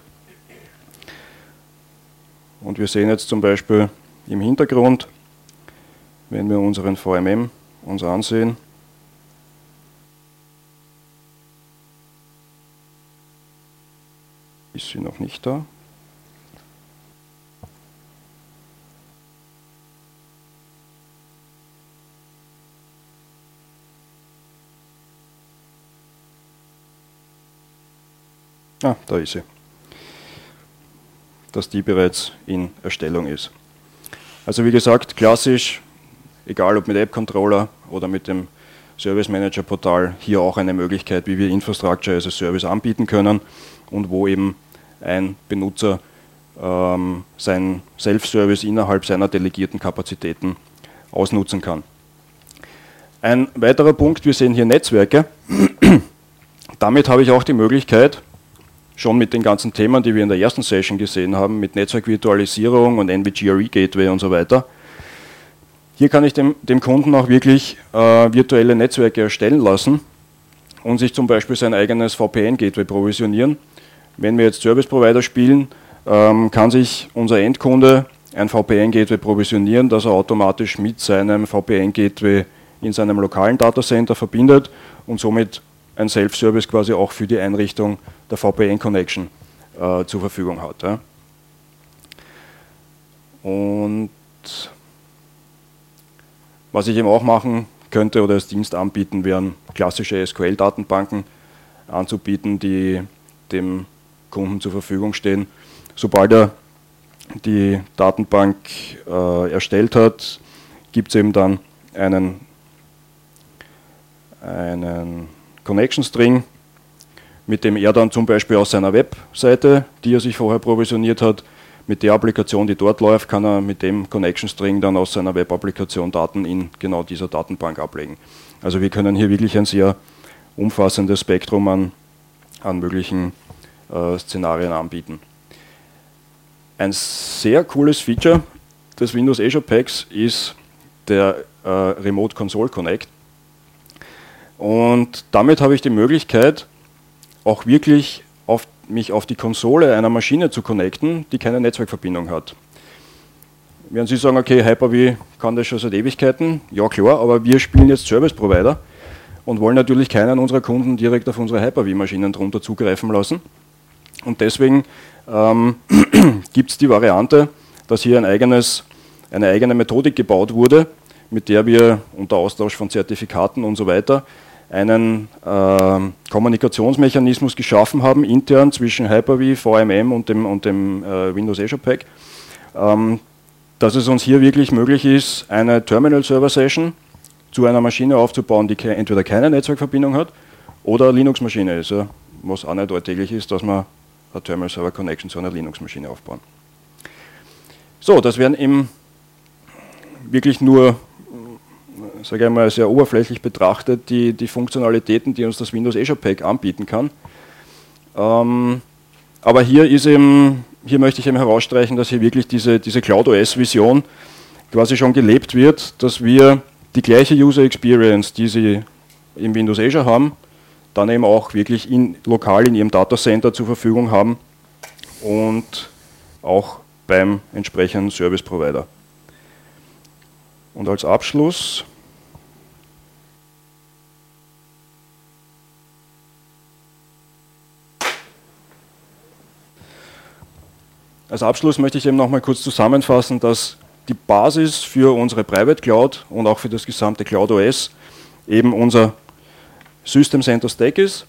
Und wir sehen jetzt zum Beispiel im Hintergrund, wenn wir unseren V M M uns ansehen, ist sie noch nicht da. Ah, da ist sie. Dass die bereits in Erstellung ist. Also wie gesagt, klassisch, egal ob mit App-Controller oder mit dem Service Manager Portal, hier auch eine Möglichkeit, wie wir Infrastructure as a Service anbieten können und wo eben ein Benutzer ähm, sein Self-Service innerhalb seiner delegierten Kapazitäten ausnutzen kann. Ein weiterer Punkt, wir sehen hier Netzwerke. Damit habe ich auch die Möglichkeit, schon mit den ganzen Themen, die wir in der ersten Session gesehen haben, mit Netzwerkvirtualisierung und N V G R E Gateway und so weiter. Hier kann ich dem, dem Kunden auch wirklich äh, virtuelle Netzwerke erstellen lassen und sich zum Beispiel sein eigenes V P N Gateway provisionieren. Wenn wir jetzt Service Provider spielen, ähm, kann sich unser Endkunde ein V P N Gateway provisionieren, das er automatisch mit seinem V P N Gateway in seinem lokalen Datacenter verbindet und somit ein Self-Service quasi auch für die Einrichtung der V P N-Connection äh, zur Verfügung hat. Ja. Und was ich eben auch machen könnte oder als Dienst anbieten, wären klassische S Q L-Datenbanken anzubieten, die dem Kunden zur Verfügung stehen. Sobald er die Datenbank äh, erstellt hat, gibt es eben dann einen einen Connection String, mit dem er dann zum Beispiel aus seiner Webseite, die er sich vorher provisioniert hat, mit der Applikation, die dort läuft, kann er mit dem Connection String dann aus seiner Web-Applikation Daten in genau dieser Datenbank ablegen. Also wir können hier wirklich ein sehr umfassendes Spektrum an, an möglichen äh, Szenarien anbieten. Ein sehr cooles Feature des Windows Azure Packs ist der äh, Remote Console Connect. Und damit habe ich die Möglichkeit, auch wirklich auf, mich auf die Konsole einer Maschine zu connecten, die keine Netzwerkverbindung hat. Werden Sie sagen, okay, Hyper-V kann das schon seit Ewigkeiten? Ja klar, aber wir spielen jetzt Service Provider und wollen natürlich keinen unserer Kunden direkt auf unsere Hyper-V-Maschinen drunter zugreifen lassen. Und deswegen ähm, gibt es die Variante, dass hier ein eigenes, eine eigene Methodik gebaut wurde, mit der wir unter Austausch von Zertifikaten und so weiter einen äh, Kommunikationsmechanismus geschaffen haben, intern zwischen Hyper-V, V M M und dem, und dem äh, Windows Azure Pack, ähm, dass es uns hier wirklich möglich ist, eine Terminal-Server-Session zu einer Maschine aufzubauen, die ke entweder keine Netzwerkverbindung hat oder eine Linux-Maschine ist, ja, was auch nicht alltäglich ist, dass man eine Terminal-Server-Connection zu einer Linux-Maschine aufbauen. So, das wären eben wirklich nur, sage ich mal, sehr oberflächlich betrachtet, die, die Funktionalitäten, die uns das Windows Azure Pack anbieten kann. Ähm, aber hier ist eben, hier möchte ich eben herausstreichen, dass hier wirklich diese, diese CloudOS-Vision quasi schon gelebt wird, dass wir die gleiche User Experience, die Sie im Windows Azure haben, dann eben auch wirklich in, lokal in Ihrem Datacenter zur Verfügung haben und auch beim entsprechenden Service Provider. Und als Abschluss Als Abschluss möchte ich eben noch mal kurz zusammenfassen, dass die Basis für unsere Private Cloud und auch für das gesamte CloudOS eben unser System Center Stack ist.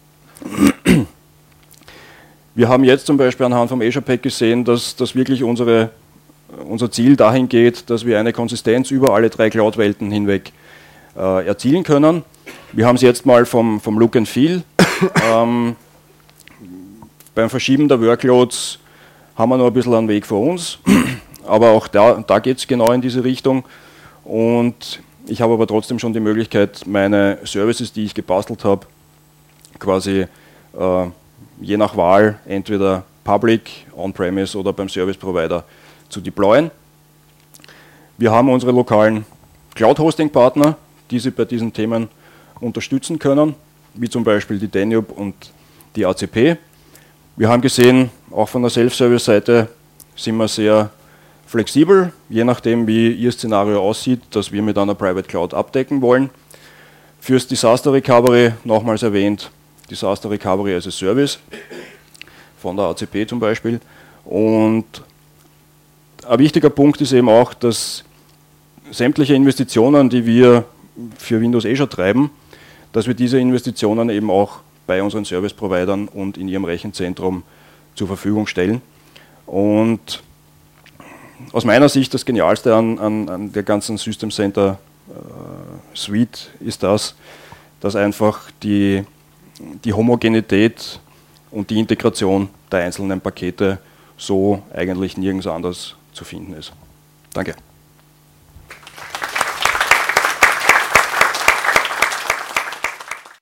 Wir haben jetzt zum Beispiel anhand vom Azure Pack gesehen, dass, dass wirklich unsere, unser Ziel dahin geht, dass wir eine Konsistenz über alle drei Cloud-Welten hinweg äh, erzielen können. Wir haben es jetzt mal vom, vom Look and Feel. ähm, beim Verschieben der Workloads haben wir noch ein bisschen einen Weg vor uns, aber auch da, da geht es genau in diese Richtung. Und ich habe aber trotzdem schon die Möglichkeit, meine Services, die ich gebastelt habe, quasi äh, je nach Wahl entweder public, on-premise oder beim Service Provider zu deployen. Wir haben unsere lokalen Cloud-Hosting-Partner, die Sie bei diesen Themen unterstützen können, wie zum Beispiel die Danube und die A C P. Wir haben gesehen, auch von der Self-Service-Seite sind wir sehr flexibel, je nachdem wie Ihr Szenario aussieht, dass wir mit einer Private Cloud abdecken wollen. Fürs Disaster Recovery, nochmals erwähnt, Disaster Recovery as a Service, von der A C P zum Beispiel. Und ein wichtiger Punkt ist eben auch, dass sämtliche Investitionen, die wir für Windows Azure treiben, dass wir diese Investitionen eben auch bei unseren Service-Providern und in ihrem Rechenzentrum zur Verfügung stellen. Und aus meiner Sicht das Genialste an, an, an der ganzen System Center äh, Suite ist das, dass einfach die, die Homogenität und die Integration der einzelnen Pakete so eigentlich nirgends anders zu finden ist. Danke.